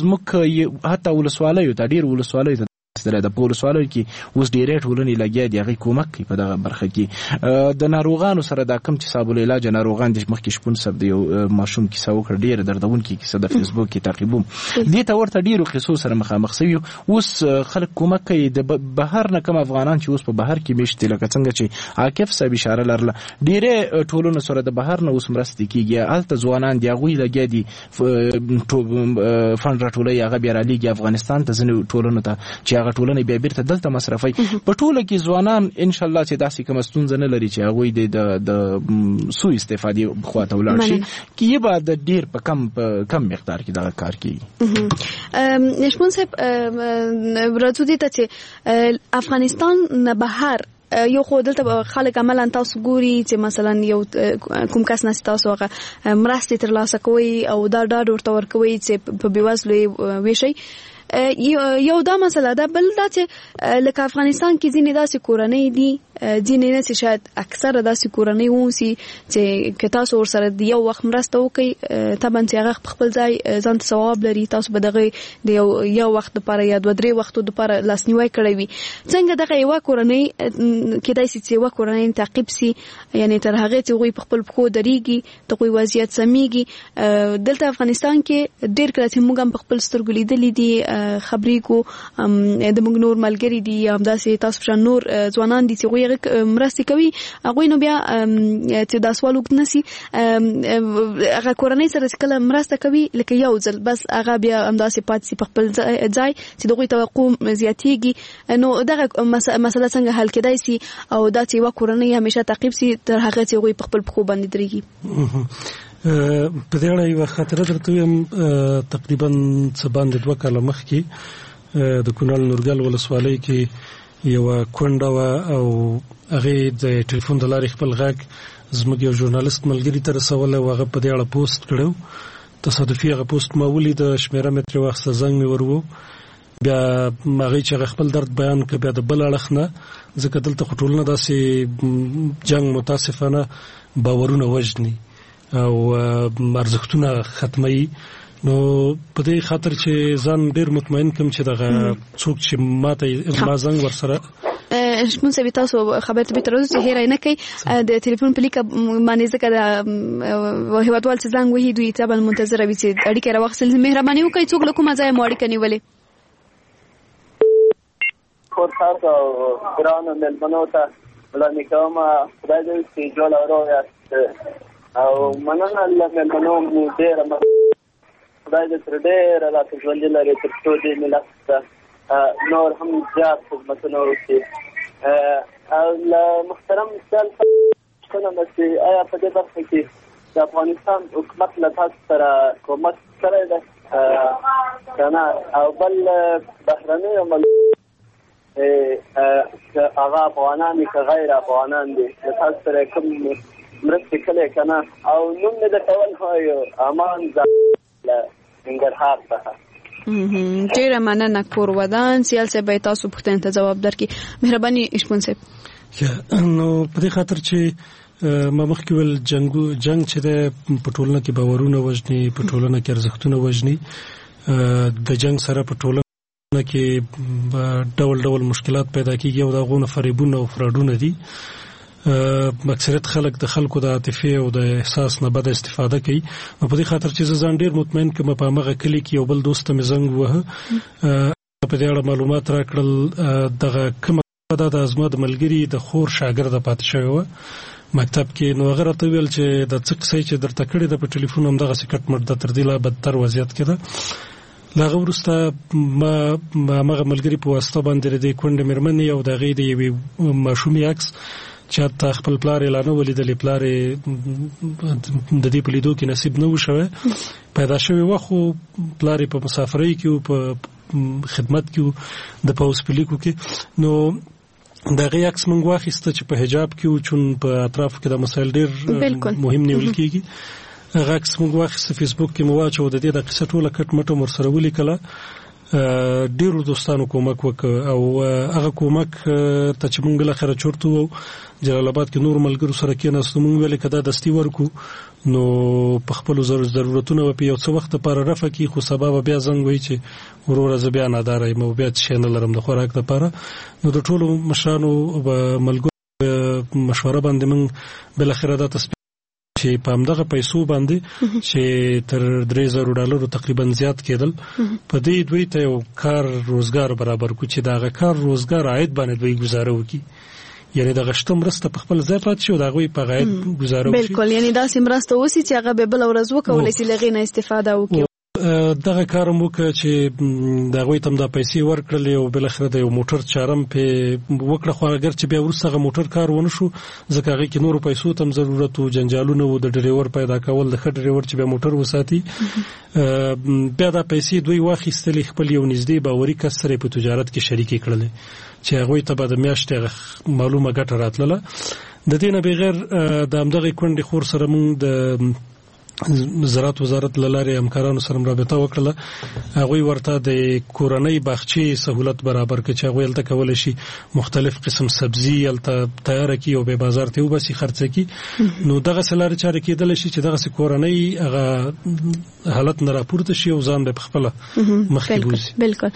زموږ حتی ولسوالیو ته ډیر ولسوالیو د پولیسوالو کې اوس ډیره ټولنې لګیا دي هغه کومک کوي په دغه برخه کې د ناروغانو سره دا کم چې صاحب العلاج ناروغان د مخکې شپون سب دی ماشوم کې ساو کړ ډیره دردون کې د فیسبوک کې تعقیبوم دې ته ورته ډیرو قصو سره مخامخ شوی اوس خلک کومک کوي د بهر نه کم افغانان چې اوس په بهر کې مشته لکه څنګه چې عاکف صاحب اشاره لرله ډیره ټولنه سره د بهر نه اوس مرستې کیږي الته ځوانان دی غوي لګیا دي فند راټولي هغه بیا را لګي افغانستان ته ځنه ټولنه ته چې ټولنه بیا بیرته دلته مصرفي په ټوله کې ځوانان ان شاء الله چې داسې کوم ستونزه نه لري چې هغه د سو استفادې خواته ولاړ شي کې به د ډیر په کم مقدار کې دا کار کوي نشمون صاحب راځو دي ته افغانستان نه بهر یو خو دلته خلک عملاً تاسو ګوري چې مثلا یو کوم کس ناس تاسو هغه مرستې ترلاسه کوي او دا ډاډ ورته ورکوي چې په بیوزلو ویشي یو دا مسله ده بل دا چې لکه افغانستان کې ځینې داسې کورنۍ دي ځینې نه چې شاید اکثره داسې کورنۍ ووسي چې که تاسو ورسره د یو وخت مرسته وکړئ طبعا چې هغه په خپل ځای ځان ته ثواب لري تاسو به دغه د یو وخت لپاره یا 2-3 وختو لپاره لاسنیوی کړی وي څنګه دغه یو کورنۍ کېدای شي چې یو کورنۍ تعقیب سي یعنی تر هغه چې غوي په خپل پخو دريږي د غوي وضعیت سميږي دلته افغانستان کې ډېر کله چې موږ هم په خپل سترګو لیدلې دي خبرې کو د موږ نور ملګری دي همداسې تاسو شان نور ځوانان دي چې غوي مرستې کوي هغه نو بیا چې دا سوال وکړنسي هغه کورنۍ سره کله مرسته کوي لکه یو ځل بس هغه بیا همداسې پاتې په خپل ځای چې دغه توقع زیاتېږي نو دغه مسله څنګه حل کېدای شي او دا چې یو کورنۍ همیشه تعقیب سي تر هغه چې غوي په خپل پخو باندې درېږي په دې اړه یو خاطره درته وایم تقریبا څه باندې 2 کاله مخکې د کونړ نورګل ولسوالۍ کې یو کونډه او هغه د ټلیفون د لارې خپل غږ زموږ یو ژورنالیست ملګری ته رسول او هغه په دې اړه پوسټ کړو. تصادفي هغه پوسټ ما ولید، شمیره مې ترې واخیسته، زنګ مې ورو، بیا هغه چې خپل درد بیان کړ، بیا د بل اړخ نه ځکه دلته ټولنه داسې جنگ متاسفانه باورونه وژني او ارزښتونه ختمي. نو په دې خاطر چې ځان ډیر مطمئن کوم چې دغه څوک چې ماته ما زنګ ورسره شپون سبي تاسو خبرته به تر اوسه هیر نه کوي د ټلیفون په لیک باندې ځکه د هیوادوال چې زنګ وهي دوی ته بل منتظر وي چې اړیکه راوخسل. مهرباني وکړئ څوک له کومه ځای مو اړیکه نیولې؟ خور تاسو ګرانو ملمنو ته وړاندې کوم خدای دې چې جوړ اورو او مننه له ملمنو مو ډېر خدای دې تر ډېر راته ژوند لري تر څو دې ملت نور هم زیات خدمتونه وکړي. او محترم سال څنګه چې آیا په دې برخه کې د افغانستان حکومت له تاسو سره کومک کړی دی کنه او بل بهرنۍ هغه افغانان که غیر افغانان دي تاسو سره کوم مرسته کړي کنه او نوم دې د ټول هايو امان ځله ننګرهار څخه. ډیره مننه کور ودان سیال صاحب تاسو پوښتنه ته جواب درکړي. مهرباني شپون صاحب. نو په دې خاطر چې ما مخکې ول جنگ چې د پټولنه کې باورونه وژني، پټولنه کې ارزښتونه وژني، د جنگ سره پټولنه کې ډول ډول مشکلات پیدا کیږي او دا غونه فریبونه او فراډونه دي. اکثریت خلک د خلکو د عاطفه او د احساس نه بد استفاده کوي. په دې خاطر چې ځان ډیر مطمئن کوم په هغه کلی کې یو بل دوست مې زنګ وه په دې اړه معلومات راکړل. دغه کوم د ازما د ملګری د خور شاګرد پاتې شوی و مکتب کې. نو هغه راته ویل چې د څک سې چې درته کړی د په ټلیفون هم دغه سکټ مړ د تر دې لا بدتر وضعیت کې ده. لاغه ورسته ما هغه ملګری په واسطه باندې د کونډه مرمنې او د غې د یوې ماشومې عکس چې تا خپل پلار اعلان ولیدل، پلار د دې په لیدو کې نصیب نه وشوه پیدا شوی و، خو پلار په مسافرۍ کې او په خدمت کې د پاوس پلیکو کې. نو دا غي عکس مونږ واخیسته چې په حجاب کې او چون په اطرافو کې د مسایل ډیر مهم نیول کېږي. هغه عکس مونږ واخیسته فیسبوک کې مو واچو، د دې د قصه ټوله کټ مټه مر سره ولیکله. ډیرو دوستانو کومک وکړ او هغه کومک ته چې مونږ له خره چورتو وو جلال آباد کې نور ملګرو سره کېناستو. مونږ ویل کدا دستي ورکو نو په خپل ضرورتونه په یو څه وخت لپاره رفع کی، خو سبب بیا زنګ وای چې ورور ز بیا نه دارای مو بیا څه نه لرم د خوراک لپاره. نو د ټولو مشرانو ملګرو مشوره باندې مونږ بل خره د تصفیه چې په همدغه پیسو باندې چې تر $3000 تقریبا زیات کېدل په دې دوی ته یو کار روزګار برابر کو چې دا کار روزګار عاید باندې دوی گزاره وکړي. یعنی د غشتم رسته په خپل ځای پات شو دا غوي په عاید گزاره وکړي. بالکل، یعنی دا سیمرسته وسی چې هغه به بل ورځ وکولای شي لغې نه استفاده وکړي. دغه کار مو چې دا غوي تم د پیسې ورکړل او بل اخر د یو موټر چارم په وکړه، خو اگر چې بیا ورسره موټر کار ونه شو ځکه هغه کې نور پیسو تم ضرورت او جنجالونه او د ډرایور پیدا کول، د خټ ډرایور چې بیا موټر وساتي بیا د پیسې دوی واخیستل خپل یو نږدې باوري کس سره په تجارت کې شریکي کړل چې هغه ته به د میاشتې معلومه ګټه راتله. د دې نه بغیر د همدغه کونډې خور سره مونږ د زراعت وزارت لاره همکارانو سره رابطه وکړه. هغه ورته د کورنۍ باغچې سہولت برابر کړي چې هغه الته کول شي مختلف قسم سبزی الته تیار کی او به بازار ته وبسي خرڅ کی. نو دغه سلاره چاره کېدل شي چې دغه کورنۍ هغه حالت نه راپورته شي او ځان به خپل مخکې بوزي. بالکل.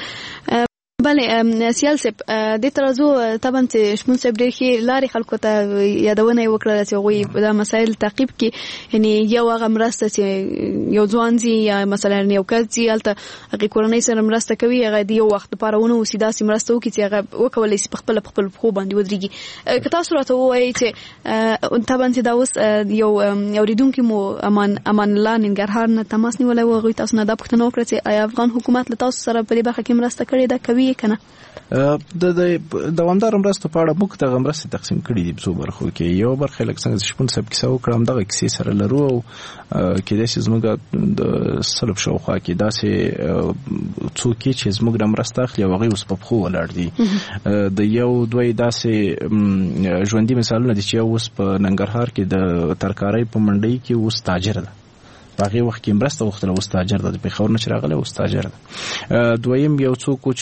بله سیال صاحب د ترازو طبعا چې شمول صاحب ډېر ښه لارې خلکو ته یادونه وکړه چې هغوی دا مسایل تعقیب کړي. یعنی یو هغه مرسته چې یو ځوان زی یا مثلا یو کس زی هلته هغې کورنۍ سره مرسته کوي هغه د یو وخت لپاره ونه اوسي داسې مرسته وکړي چې هغه وکولی شي په خپل پښو باندې ودرېږي. که تاسو راته ووایئ چې طبعا چې دا اوس یو اورېدونکي مو امان الله ننګرهار نه تماس نیولی و، هغوی تاسو نه دا پوښتنه وکړه چې آیا افغان حکومت له تاسو سره په دې برخه کې مرسته کړې ده، کوي کنه؟ د دوامدار مرستو په اړه موږ د مرستې تقسیم کړي دي په برخو کې. یو برخه لکه څنګه چې شپون صاحب کیسه وکړم دغه کیسې سره لرو او کېدای شي زموږ د سلب شاوخوا کې داسې څوک چې زموږ د مرسته اخلي او هغه اوس په پخو ولاړ دي. د یو دوی داسې ژوندۍ مثالونه دي چې اوس په ننګرهار کې د ترکارۍ په منډۍ کې اوس تاجر ده. هغه وخت کې مرسته وختله اوس تاجر ده، د پیښور نه راغله اوس تاجر ده. دویم یو څوک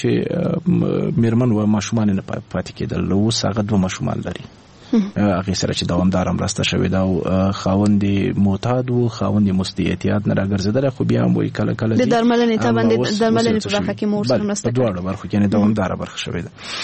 چې میرمن و ماشومان نه پاتې کېدل، اوس هغه 2 ماشومان لري. هغه سره چې دوامدار مرسته شوې ده او خاوند معتاد و، خاوند مستیتیات نه راګرځیدل، خو بیا هم وایي کله کله د درملنې ته باندې درملنې په برخه کې مور سره مرسته په دواړو برخو کې دوامدار برخه شوې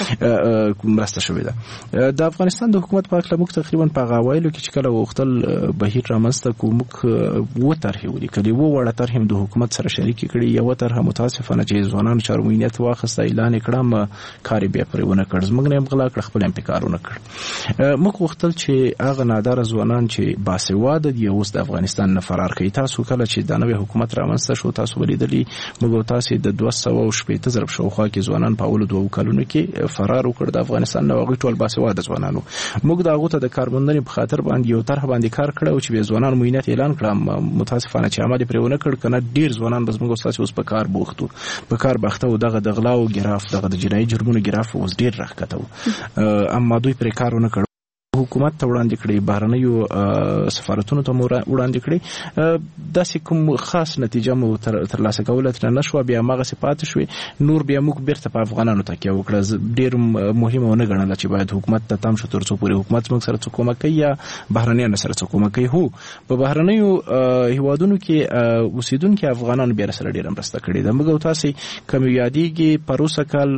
ده، مرسته شوې ده. د افغانستان د حکومت په اړه موږ تقریبا په غوایلو کې چې کله وختل بهیر رامنځته کوو موږ و طرح ولیکلې و وړه طرح هم د حکومت سره شریک کړي. یو طرح متاسفانه چې ځوانان چارو مینیت واخسته اعلان کړم کار بیا پرونه کړ، زموږ نه غلا کړ، خپل هم پکارونه کړ. موږ وختل چې هغه نادار ځوانان چې باسواده دي اوس د افغانستان نه فرار کوي. تاسو کله چې د نوې حکومت رامنځته شو تاسو ولیدلی موږ تاسو د 270 ضرب شاوخوا کې ځوانان په اول 2 کلونو کې فرار وکړ د افغانستان نه، هغه ټول باسواده ځوانانو. موږ د هغه ته د کارموندنې په خاطر باندې یو طرح باندې کار کړو چې به ځوانان موینت اعلان کړم. متاسفانه چې عمل پرونه کړ کنه ډیر ځوانان بس موږ تاسو اوس په کار بوختو په کار بخته او دغه د غلا او ګراف دغه د جنایي جرمونو ګراف اوس ډیر راکته، اما دوی پر کارونه کړ. حکومت ته وړاندې کړي، بهرنیو سفارتونو ته وړاندې کړي، داسې کوم خاص نتیجه مو ترلاسه کوله تر نه شو. بیا مغه صفات شوي نور بیا موږ بیرته په افغانانو تکیه وکړه. ډیر مهمه ونه ګڼله چې باید حکومت ته تم شو تر څو پورې حکومت موږ سره څه کومک کوي یا بهرنیانو سره څه کومک کوي. هو په بهرنیو هیوادونو کې اوسیدونکو افغانانو بیا سره ډیر مرسته کړې ده. موږ تاسو کوم یادېږي پروسه کال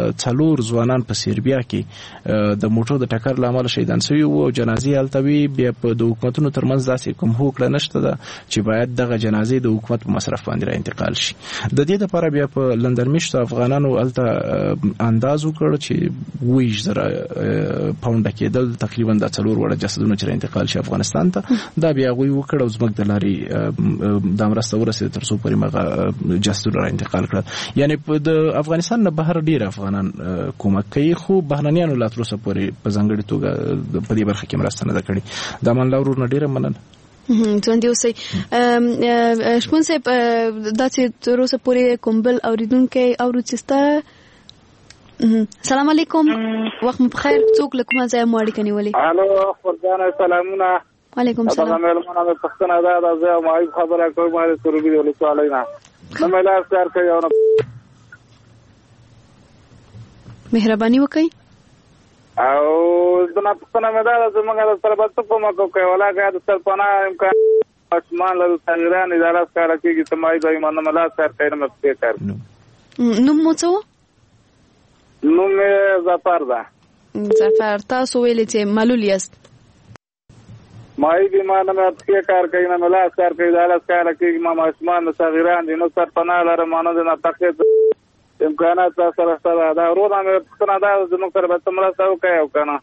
4 ځوانان په سربیا کې د موټر د ټکر لامل شهیدان سوي او جنازې التوي. بیا په د حکومتونو ترمنځ داسې کوم هوکړه نشته ده چې باید دغه جنازې د حکومت په مصرف باندې را انتقال شي. د دې لپاره بیا په لندن میشته افغانانو الته انداز وکړ چې 20,000 پاونډ کېدل تقریبا د 4 وړه جسدونو چې انتقال شي افغانستان ته. دا بیا غوي وکړ او زموږ د لاري د امرسته ورسېد تر څو پورې مغه جسدونه را انتقال کړل. یعنی د افغانستان نه بهر ډیر افغانان کومک کوي، خو بهرنیانو لا تر اوسه پورې په ځانګړي توګه په دې برخه کې مرسته نه کړې. دا من لورو نه ډیره مننه. ژوندۍ اوسئ. شپون صاحب دا چې تر اوسه پورې کوم بل اوریدونکی اورو چې ستا سلام علیکم وخت مو بخیر، څوک له کومه ځایه مو اړیکه نیولې؟ الو فرزانه سلامونه. وعلیکم السلام. دا مېلمانه مې پښتنه ده زه ما خبره کوم ما سروبي ولسوالۍ نه نو مې لار کار کوي او مهرباني وکړئ. او دنا پښتنه مې دا زمونږ د سربت په مکو کې ولا غا د سرپنا امکان اسمان له څنګهران اداره کار کوي چې مای دوی منه ملا کار کوي نو مې کار نو مو څه نو مې زفر ده. زفر تاسو ویلې چې معلول یاست؟ مای دې ما نه مې کار کوي نو ملا کار کوي اداره کار کوي ما اسمان له څنګهران دي نو سرپنا لره مانو د نتاقه امکانات سره سره دا ورونه مې پښتنه دا زموږ سره به تمرا تاو کوي او کنه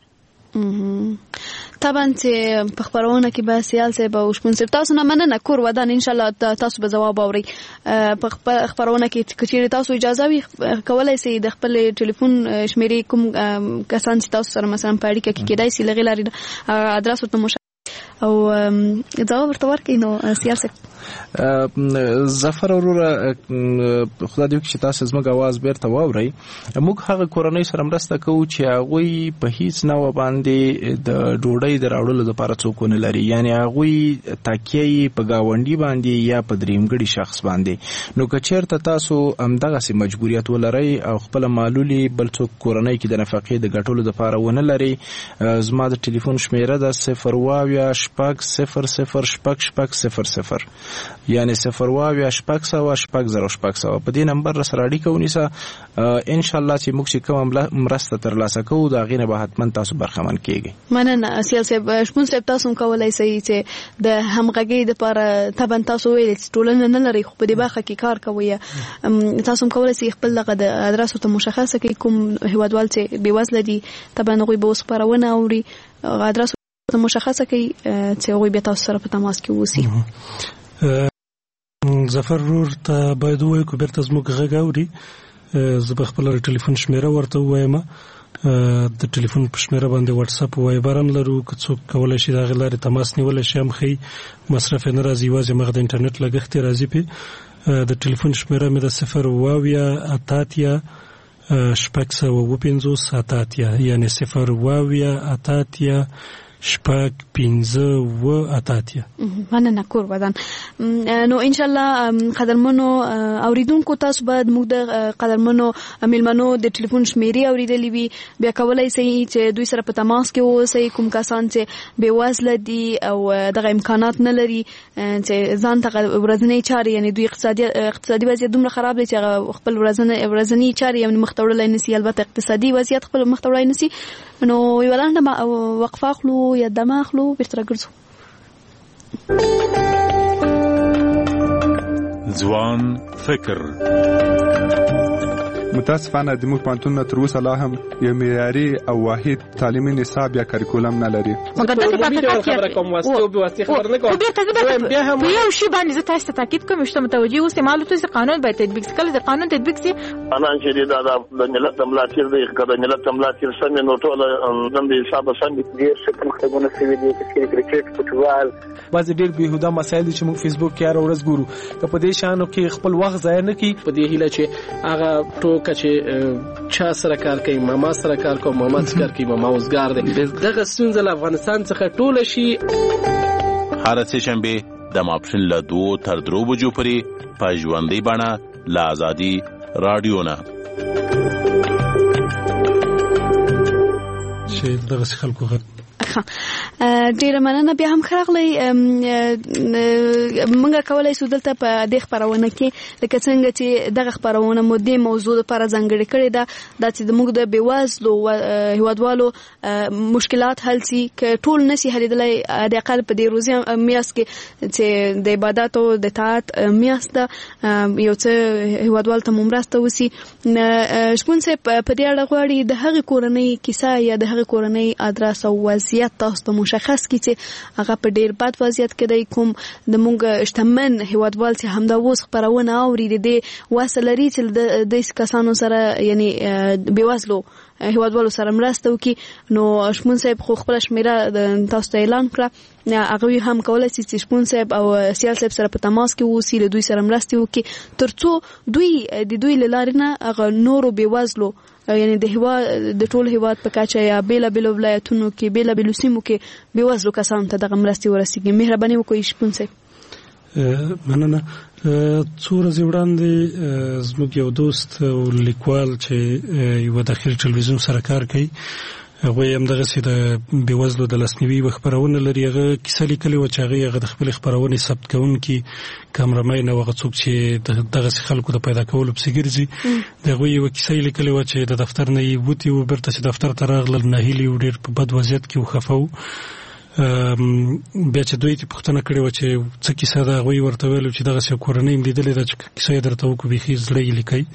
طبعا چې په خبرونه کې به سیال صاحب او شپون صاحب تاسو نه مننه کور ودان ان شاء الله تاسو به جواب اوري. په خبرونه کې چې تاسو اجازه وي کولای شئ د خپل ټلیفون شمیرې کوم کسان چې تاسو سره مثلا په اړیکه کې کېدای شي لغې لري ادرس ورته او جواب ورته ورکړئ. نو سیال صاحب ظفر وروره خدای دې چې تاسو زموږ आवाज بیرته واورئ. موږ هغه کورنۍ سره مرسته کوو چې هغه په هیڅ نوع باندې د ډوډۍ د راوړلو لپاره څوک نه لري، یعنی هغه تکیه په گاونډي باندې یا په دریمګړي شخص باندې. نو که چیرته تاسو همدغه سي مجبوریت ولرئ او خپل معلولي بل څوک کورنۍ کې د نفقې د ګټلو لپاره ونه لري، زما د ټلیفون شمیره ده 0 یعنی 0 په دې نمبر سره اړیکه ونیسه. ان شاء الله چې موږ کوم مرسته ترلاسه کوو دا غینه به حتما تاسو برخمن کیږي. مننه سیال صاحب. شپون صاحب تاسو کولای شئ چې د همغږي لپاره طبعا تاسو ویل چې ټولنه نه لري خو په دې برخه کې کار کوي، تاسو کولای شئ خپل دغه د ادرس ته مشخصه کړئ کوم هیوادوال چې بیوزله دي طبعا هغوی به اوس خبرونه اوري ادرس ته مشخصه کړئ چې هغوی بیا تاسو سره په تماس کې اوسي. ظفر رور ته باید وایو که بیرته زموږ غږ اوري زه به خپل ټلیفون شمیره ورته وایم د ټلیفون په شمیره باندې واتس اپ وایبر هم لرو که څوک کولای شي دا غلاره تماس نیول شي هم خي مصرف نه راځي واځي مغه د انټرنیټ لګښت راځي په د ټلیفون شمیره مې د 0 شپږ و 50 اتاتیا یعنی 0 اتاتیا شپږ 15 و اتاتیا مننه کور ودان نو ان شاء الله قدرمنو اوریدونکو تاسو به موږ د قدرمنو ملمنو د ټلیفون شمیرې اوریدلې وي بیا کولای شي چې دوی سره په تماس کې اوسئ کوم کسان چې بې وزله دي او دغه امکانات نه لري چې ځان ته ورځنی چارې یعنی دوی اقتصادي وضعیت دومره خراب دی چې خپل ورځنی چارې یعنی مختوړلای نسی البته اقتصادي وضعیت خپل مختوړلای نسی نو یولانه وقفه اخلو یا دمه اخلو بیرته ګرځو ځوان فکر متاسفانه د موږ پانتون تر اوسه لا هم یو معیاري او واحد تعلیمي نصاب یا کریکولم نه لري. مګر دا خبره کوم واسطه به واسطه خبر نه کوم. بیا هم یو شی باندې زه تاسو ته تاکید کوم چې متوجي اوسئ معلومات چې قانون باید تطبیق کړي د قانون تطبیق سي انا چې دا د ملت ملاتیر دی کله ملت ملاتیر سم نو ټول د حساب سم دي چې مختګونه سوي دي چې کرکټ فوتبال بعض ډېر بهوده مسایل چې موږ فیسبوک کې هر ورځ ګورو که په دې شانو کې خپل وخت ضایع نه کړي په دې هیله چې هغه ټوکه چې چا سره کار کوي ماما سره کار کوي ماما سره کار کوي ماما اوسګار دی دغه ستونزه له افغانستان څخه ټوله شي هر څه شنبه د ماپښین له 2 تر 3 بجو پورې په ژوندۍ بڼه له آزادي رادیو نه چې دغه خلکو غږ ډیره مننه بیا هم خراغلی موږ کولای شو دلته په د خبرونه کې لکه څنګه چې دغه خبرونه مو د موضوع لپاره ځانګړي کړي دا چې موږ د بیوازلو هیوادوالو مشکلات حل سي ک ټول نشي حلیدلای د اقل په د روزي میاس کې چې د عبادت او د طاعت میاس د یو څه هیوادوال ته مرسته وسی شپون سه په دې اړه غواړي د هغه کورنۍ کیسه یا د هغه کورنۍ ادرس او وضعیت تاسو ته مشخص کی چې هغه په ډیر بد وضعیت کې دی کوم د مونږ شتمن هیوادوال چې همدا اوس خبرونه اوري د واسه لري چې د کسانو سره یعنی بیوازلو هیوادوالو سره مرسته وکي نو شمون صاحب خو خپل شمیره تاسو ته اعلان کړه هغه هم کولای شي چې شمون صاحب او سیال صاحب سره په تماس کې ووسی له دوی سره مرسته وکي ترڅو دوی لارینه هغه نورو بیوازلو یعنی د ټول هیواد په کچه یا بیل ولایتونو کې بیل سیمو کې بیوازلو کسانو ته دغه مرسته ورسیږي مهرباني وکړئ شپون صاحب مننه څو ورځې وړاندې زموږ یو دوست او لیکوال چې یو داخلي ټلویزیون سره کار کوي هغه هم دغه سي د بیوزلو د لاسنیوي خبرونه لري هغه کیسه لیکلې و چې هغه د خپل خبرونه ثبت کوونکی کیمرامین او هغه څوک چې دغه خلکو د پیدا کولو په سګرځي دغه یو کیسه لیکلې و چې د دفتر نه یې بوتي و برته چې دفتر ته راغلل نه هیلي ډېر په بد وضعیت کې وخفو بیا چې دوی ته پوښتنه کړې و چې څه کیسه ده غوي ورته ویل چې دغه څه کورنۍ لیدلې ده چې کیسه درته وکړي خې زړې لیکي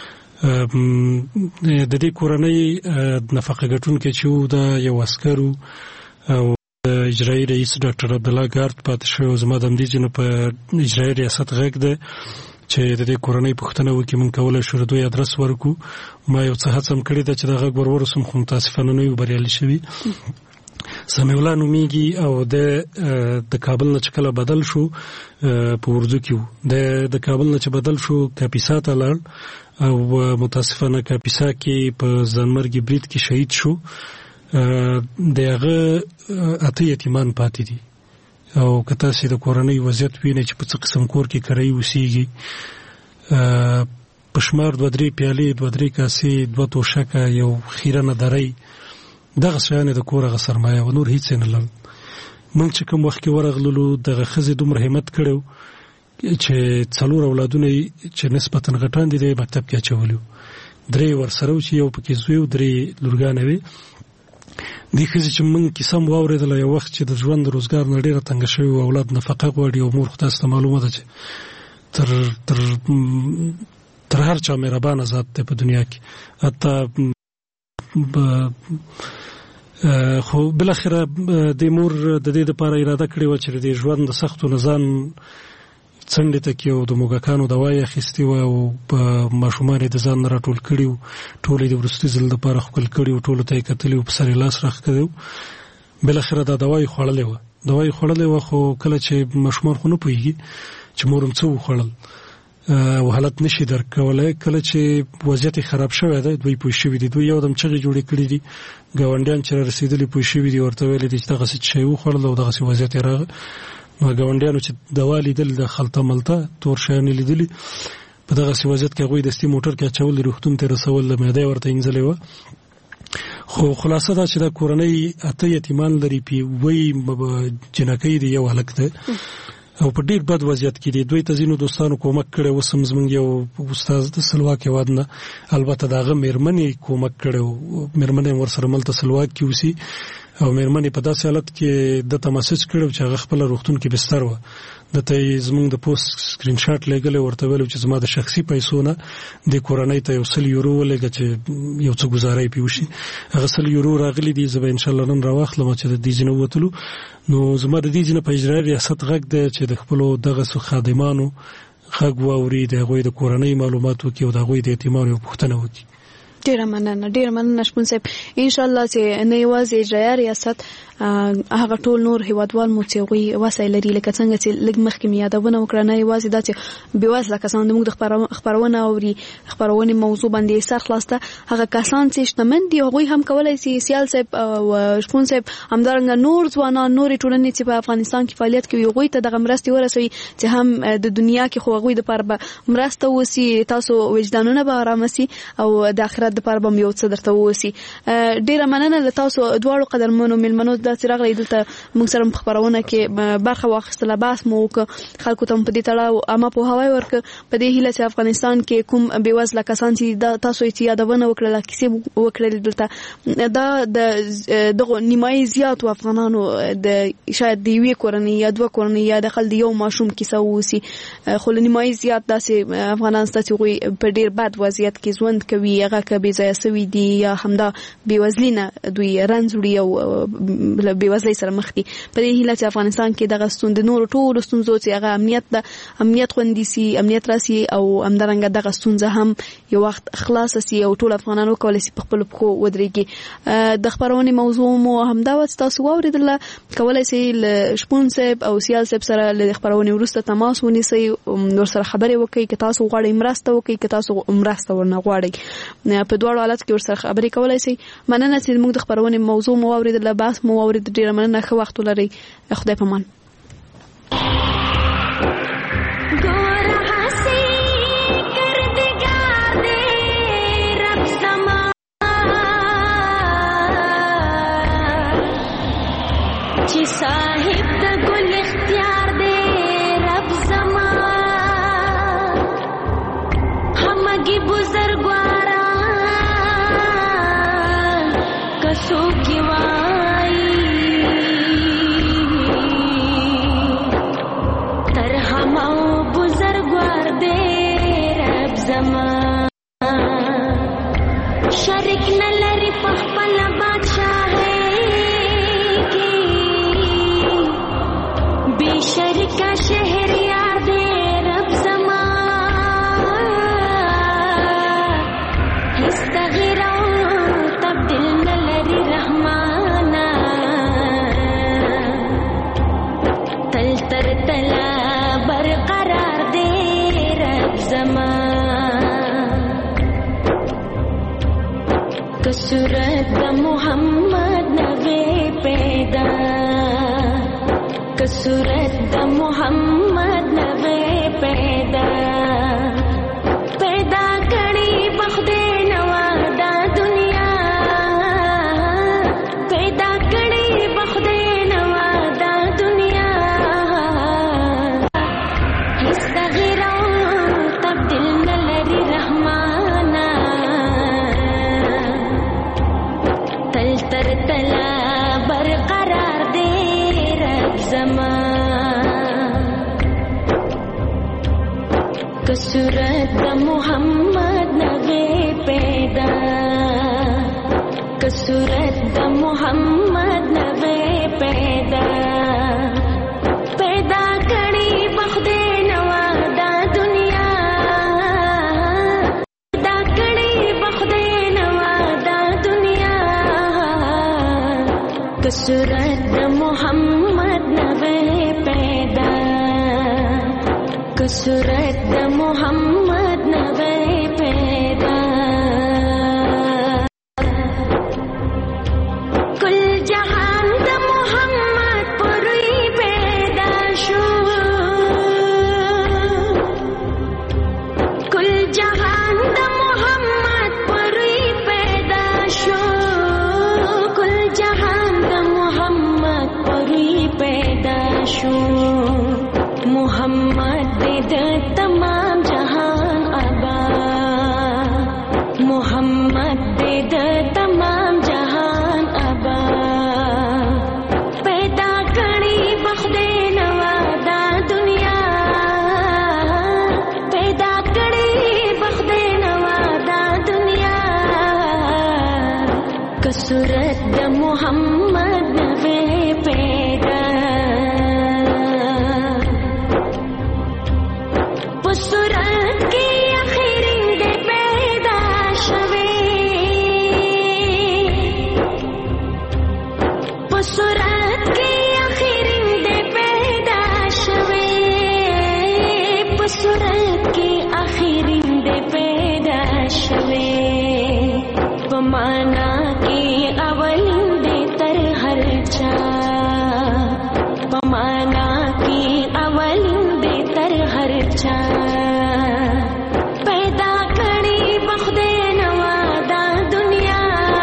د دې کورنۍ نفقه ګټونکو چې دا یو عسکرو او اجرایي رئیس ډاکټر عبد الله ګارد پاتې شو زما د مدیر جن په اجرایي ریاست غږ ده چې د دې کورنۍ پوښتنه وکړي مونږ کولای شو دوی ادرس ورکو ما یو څه هڅه کړې ده چې دا غږ ورورسم خو متاسفانه نه یو بریالي شوی سمیع الله نومیږي او د کابل نه چکله بدل شو په اردو کې د کابل نه چې بدل شو کاپیسا ته لاړ او متاسفانه کاپیسا کې په ځانمرګي برید کې شهید شو دغه اته یتیمان پاتې دي او کته سي د کورنۍ وضعیت ویني چې په څه قسم کور کې کرای وسیږي پښمار 2-3 پیالې 2-3 کاسې 2 توشکه یو خیرنه درای دغه شانه د کورغه سرمایه او نور هیڅ نه لرم مونږ چې کوم وخت کې ورغلو دغه خزې دومره همت کړو چې څلور اولادونه چې نسبتا غټان دي د مکتب کې چولیو درې ورسره چې یو پکې زوی او درې لورګانې وي د خزې چې مونږ کې سم واورېدل یو وخت چې د ژوند روزګار نه ډیره تنګ شوی او اولاد نفقه غواړي او مور خدای ته معلومه ده چې تر هر چا مهربان ذات ته په دنیا کې حتی خو بل اخره د مور د دې لپاره اراده کړې و چې د ژوند د سختو نزان څنډې ته کې او د موږکانو دوايي اخیستې وه او په ماشومان یې د ځان نه راټول کړي وو، ټول یې د وروستي ځل دپاره ښکل کړي وو، ټولو ته یې کتلي وو، په سر یې لاس راښکلی وو. بالاخره دا دوايي خوړلې وه، خو کله چې ماشومان خو نه پوهېږي چې مور هم څه وخوړل او حالت نشي درک کولی. کله چې وضعیت خراب شوی دی، دوی پوه شوي دي، دوی یو دم چغې جوړې کړي دي، ګاونډیان چې را رسېدلي پوه شوي دي، ورته ویلي دي چې دغسې شی وخوړل او دغسې وضعیت یې راغی. نو ګاونډیانو چې دوا لیدل، د خلطه ملته تور شیان یې لیدلي، په دغسې وضعیت کې هغوی دستي موټر کې اچول، د روغتون ته رسول، د معده یې ورته اینځلې وه. خو خلاصه دا چې دا کورنۍ 8 یتیمان لري، وی جنکۍ دی، یو هلک دی او په ډیر بد وضعیت کې دي. دوی ته ځینو دوستانو کومک کړی، اوس هم زموږ یو استاد د سلواک هېواد نه، البته د هغه مېرمنې کومک کړی و، مېرمنې هم ورسره ملته سلواک کې اوسي او مېرمنې په داسې حالت کې دته مسج کړی چې هغه خپله روغتون کې بستر وه. دته یې زموږ د پوسټ سکرین شاټ لېږلی، ورته ویلو چې زما د شخصي پیسو نه دې کورنۍ ته 100 یورو ولېږه چې یو څه ګزاره یې پرې وشي. هغه 100 یورو راغلي دي، زه به انشاءالله نن راواخلم چې د دې ځای نه ووتلو. نو زما د دې ځای نه په اجرایي ریاست غږ دی چې د خپلو دغسې خادمانو غږ واوري، د هغوی د کورنۍ معلومات وکړي او د هغوی د یتیمانو یو پوښتنه وکړي. ډیره مننه شپون صاحب. ان شاء الله چې نه یوازې اجرایي ریاست، هغه ټول نور هیوادوال مو چې هغوی وسایل لري، لکه څنګه چې لږ مخکې مې یادونه وکړه، نه یوازې دا چې بېوزله کسان زموږ د خپرونه اوري، خپرونې موضوع باندې سر خلاص ده، هغه کسان چې شتمن دي هغوی هم کولی شي، سیال صاحب او شپون صاحب، همدارنګه نور ځوانان، نورې ټولنې چې په افغانستان کې فعالیت کوي، هغوی ته دغه مرستې ورسوي چې هم د دنیا کې خو هغوی دپاره به مرسته وسي، تاسو وجدانونه به ارامه سي او د آخرت دپاره به یو څه درته ووسي. ډیره مننه له تاسو دواړو قدرمنو مېلمنو داسې راغلی دلته موږ سره په خپرونه کې برخه واخیستله، بحث مو وکړه، خلکو ته په دې تړاو عامه پوهاوی ورکړه، په دې هیله چې افغانستان کې کوم بېوزله کسان چې تاسو یې یادونه وکړله، کیسې وکړلې دلته، دا د دغو نیمایي زیاتو افغانانو د شاید د یوې کورنۍ یا دوه کورنۍ یا دخل د یو ماشوم کیسه ووسي، خو له نیمایي زیات داسې افغانان شته چې هغوی په ډېر بد وضعیت کې ژوند کوي، هغه که بېځایه سوي دي یا همدا بېوزلي نه دوی رنځ وړي او له بېوزلۍ سره مخ دي. په دې هیله چې افغانستان کې دغه ستونزې، نورو ټولو ستونزو چې هغه امنیت خوندي سي، امنیت راسي او همدارنګه دغه ستونزه هم یو وخت خلاصه سي او ټول افغانان وکولی سي په خپلو پښو ودرېږي. د خپرونې موضوع مو همدا وه چې تاسو واورېدله، کولی سئ له شپون صاحب او سیال صاحب سره له خپرونې وروسته تماس ونیسئ، ورسره خبرې وکړئ، که تاسو غواړئ مرسته وکړئ، که تاسو مرسته ورنه غواړئ، په دواړو حالت کې ورسره خبرې کولی سئ. مننه چې موږ د خپرونې موضوع مو واورېدله، بحث مو واورېد، ډېره مننه، ښه وخت ولرئ، خدای پامان. صاحب د ګل اختیار دې رب زما همګي بزرګواران کسو کی وای تر همو بزرګوار دې رب زما شریک نه لري په خپل بادشاہ شرکا شهر یاد رب زما استغیر او تبدیل نلری رحمانا تل تر تلا برقرار دے رب زما کسورت محمد نبی پیدا کسورت د محمد نبی پیدا کړي بخدای نوا دا دنیا پیدا کړي بخدای نوا دا دنیا استغیر او تبدیل نلری رحمانا تل تر تلا برقرار دے رب زما کسورت د محمد نبی پیدا کسورت د محمد نبی پیدا کړي بخدای نوا कसरत मोहम्मद नवे पैदा कसरत मोहम्मद नवे पैदा कुल जहान द मोहम्मद पुरी पैदा शो कुल जहान द मोहम्मद पुरी पैदा शो कुल जहान द मोहम्मद पुरी पैदा शो मोहम्मद दे तमाम जहान आबा मोहम्मद दे तमाम जहान आबा पैदा करी बख्दे नवादा दुनिया पैदा करी बख्दे नवादा दुनिया कसरत द मोहम्मद नवे पैदा पुसरत की आखिरी दे पैदा शवे पुसरत की आखिरी दे पैदा शवे पुसरत की आखिरी दे पैदा शवे पमाना की अवलिन दे तर हर चा पमाना की अवलिन दे तर हर चा पैदा करी बख्दे नवादा दुनिया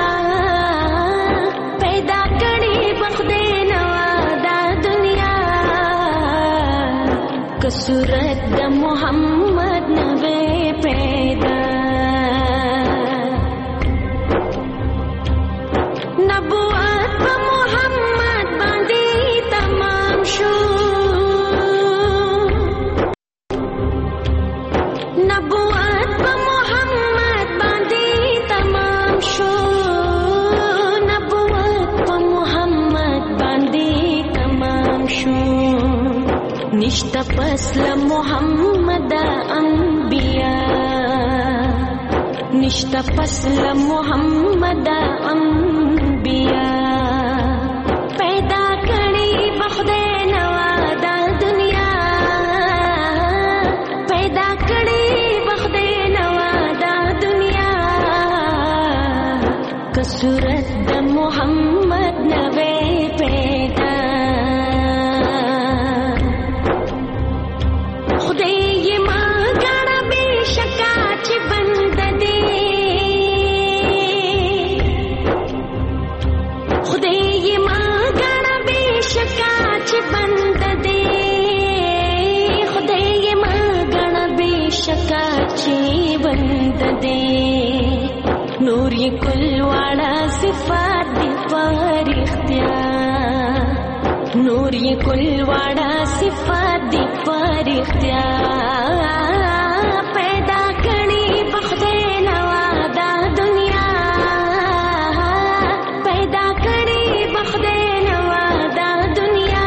पैदा करी बख्दे नवादा दुनिया कसरत द मोहम्मद नवे पैदा नबुवत ब मोहम्मद बांधी तमाम शो नबुवत ब मोहम्मद बांधी तमाम शो नबुवत ब मोहम्मद बांधी तमाम शो निश्ता पसल मोहम्मद अंबिया निश्ता पसल मोहम्मद अंबिया पैदा करी बख्दे नवादा दुनिया पैदा करी बख्दे नवादा दुनिया कसरत द मोहम्मद नवे पैदा खुदे ये मांगण बेशकाच बंद दे खुदे ये मांगण बेशकाच बंद दे खुदे ये मांगण बेशकाच बंद दे नूर ये कुलवाड़ा सिफात दी पर इख्तियार नूर ये कुलवाड़ा सिफात दी पर इख्तियार पैदा करी बख्दे नवादा दुनिया पैदा करी बख्दे नवादा दुनिया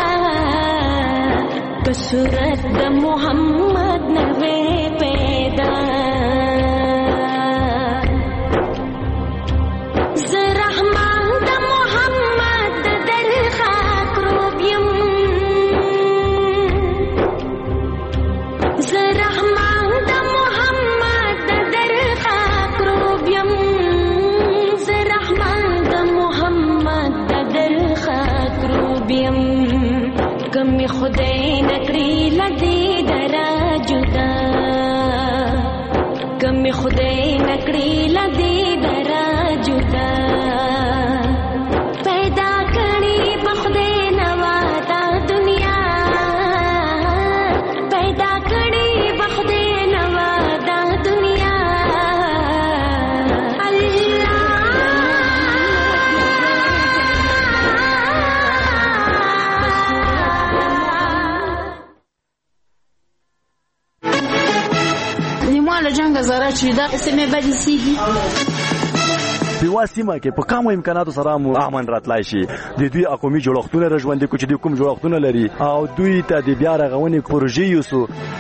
कसरत द मोहम्मद नवे पैदा ज़रहमान द मोहम्मद दर खाक रोबियम ज़रहमान द मोहम्मद दर खाक रोबियम ज़रहमान द मोहम्मद दर खाक रोबियम कमी खुदे नकरी लदी दरा जुदा कमी खुदे नकरी लदी दरा जुदा पैदा करी बख्दे नवादा दुनिया पैदा करी बख्दे नवादा दुनिया Dis-moi le janga zara چې دا سمې بدې سیږي په واسمه کې په کومو امکاناتو سره مو امن راتلای شي د دوی اقومي جوړښتونه رژوندې کو چې د کوم جوړښتونه لري او دوی ته د بیا رغونې پروژې یوسو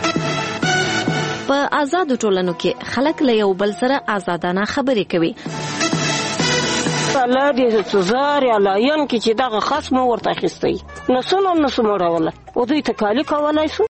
په آزادو ټولنو کې خلک له یو بل سره آزادانه خبرې کوي الله دې سزار یا لاین کې چې دغه خصم ورته اخیستی نو څنګه نو سموړوله او دوی ته کالی کولای شو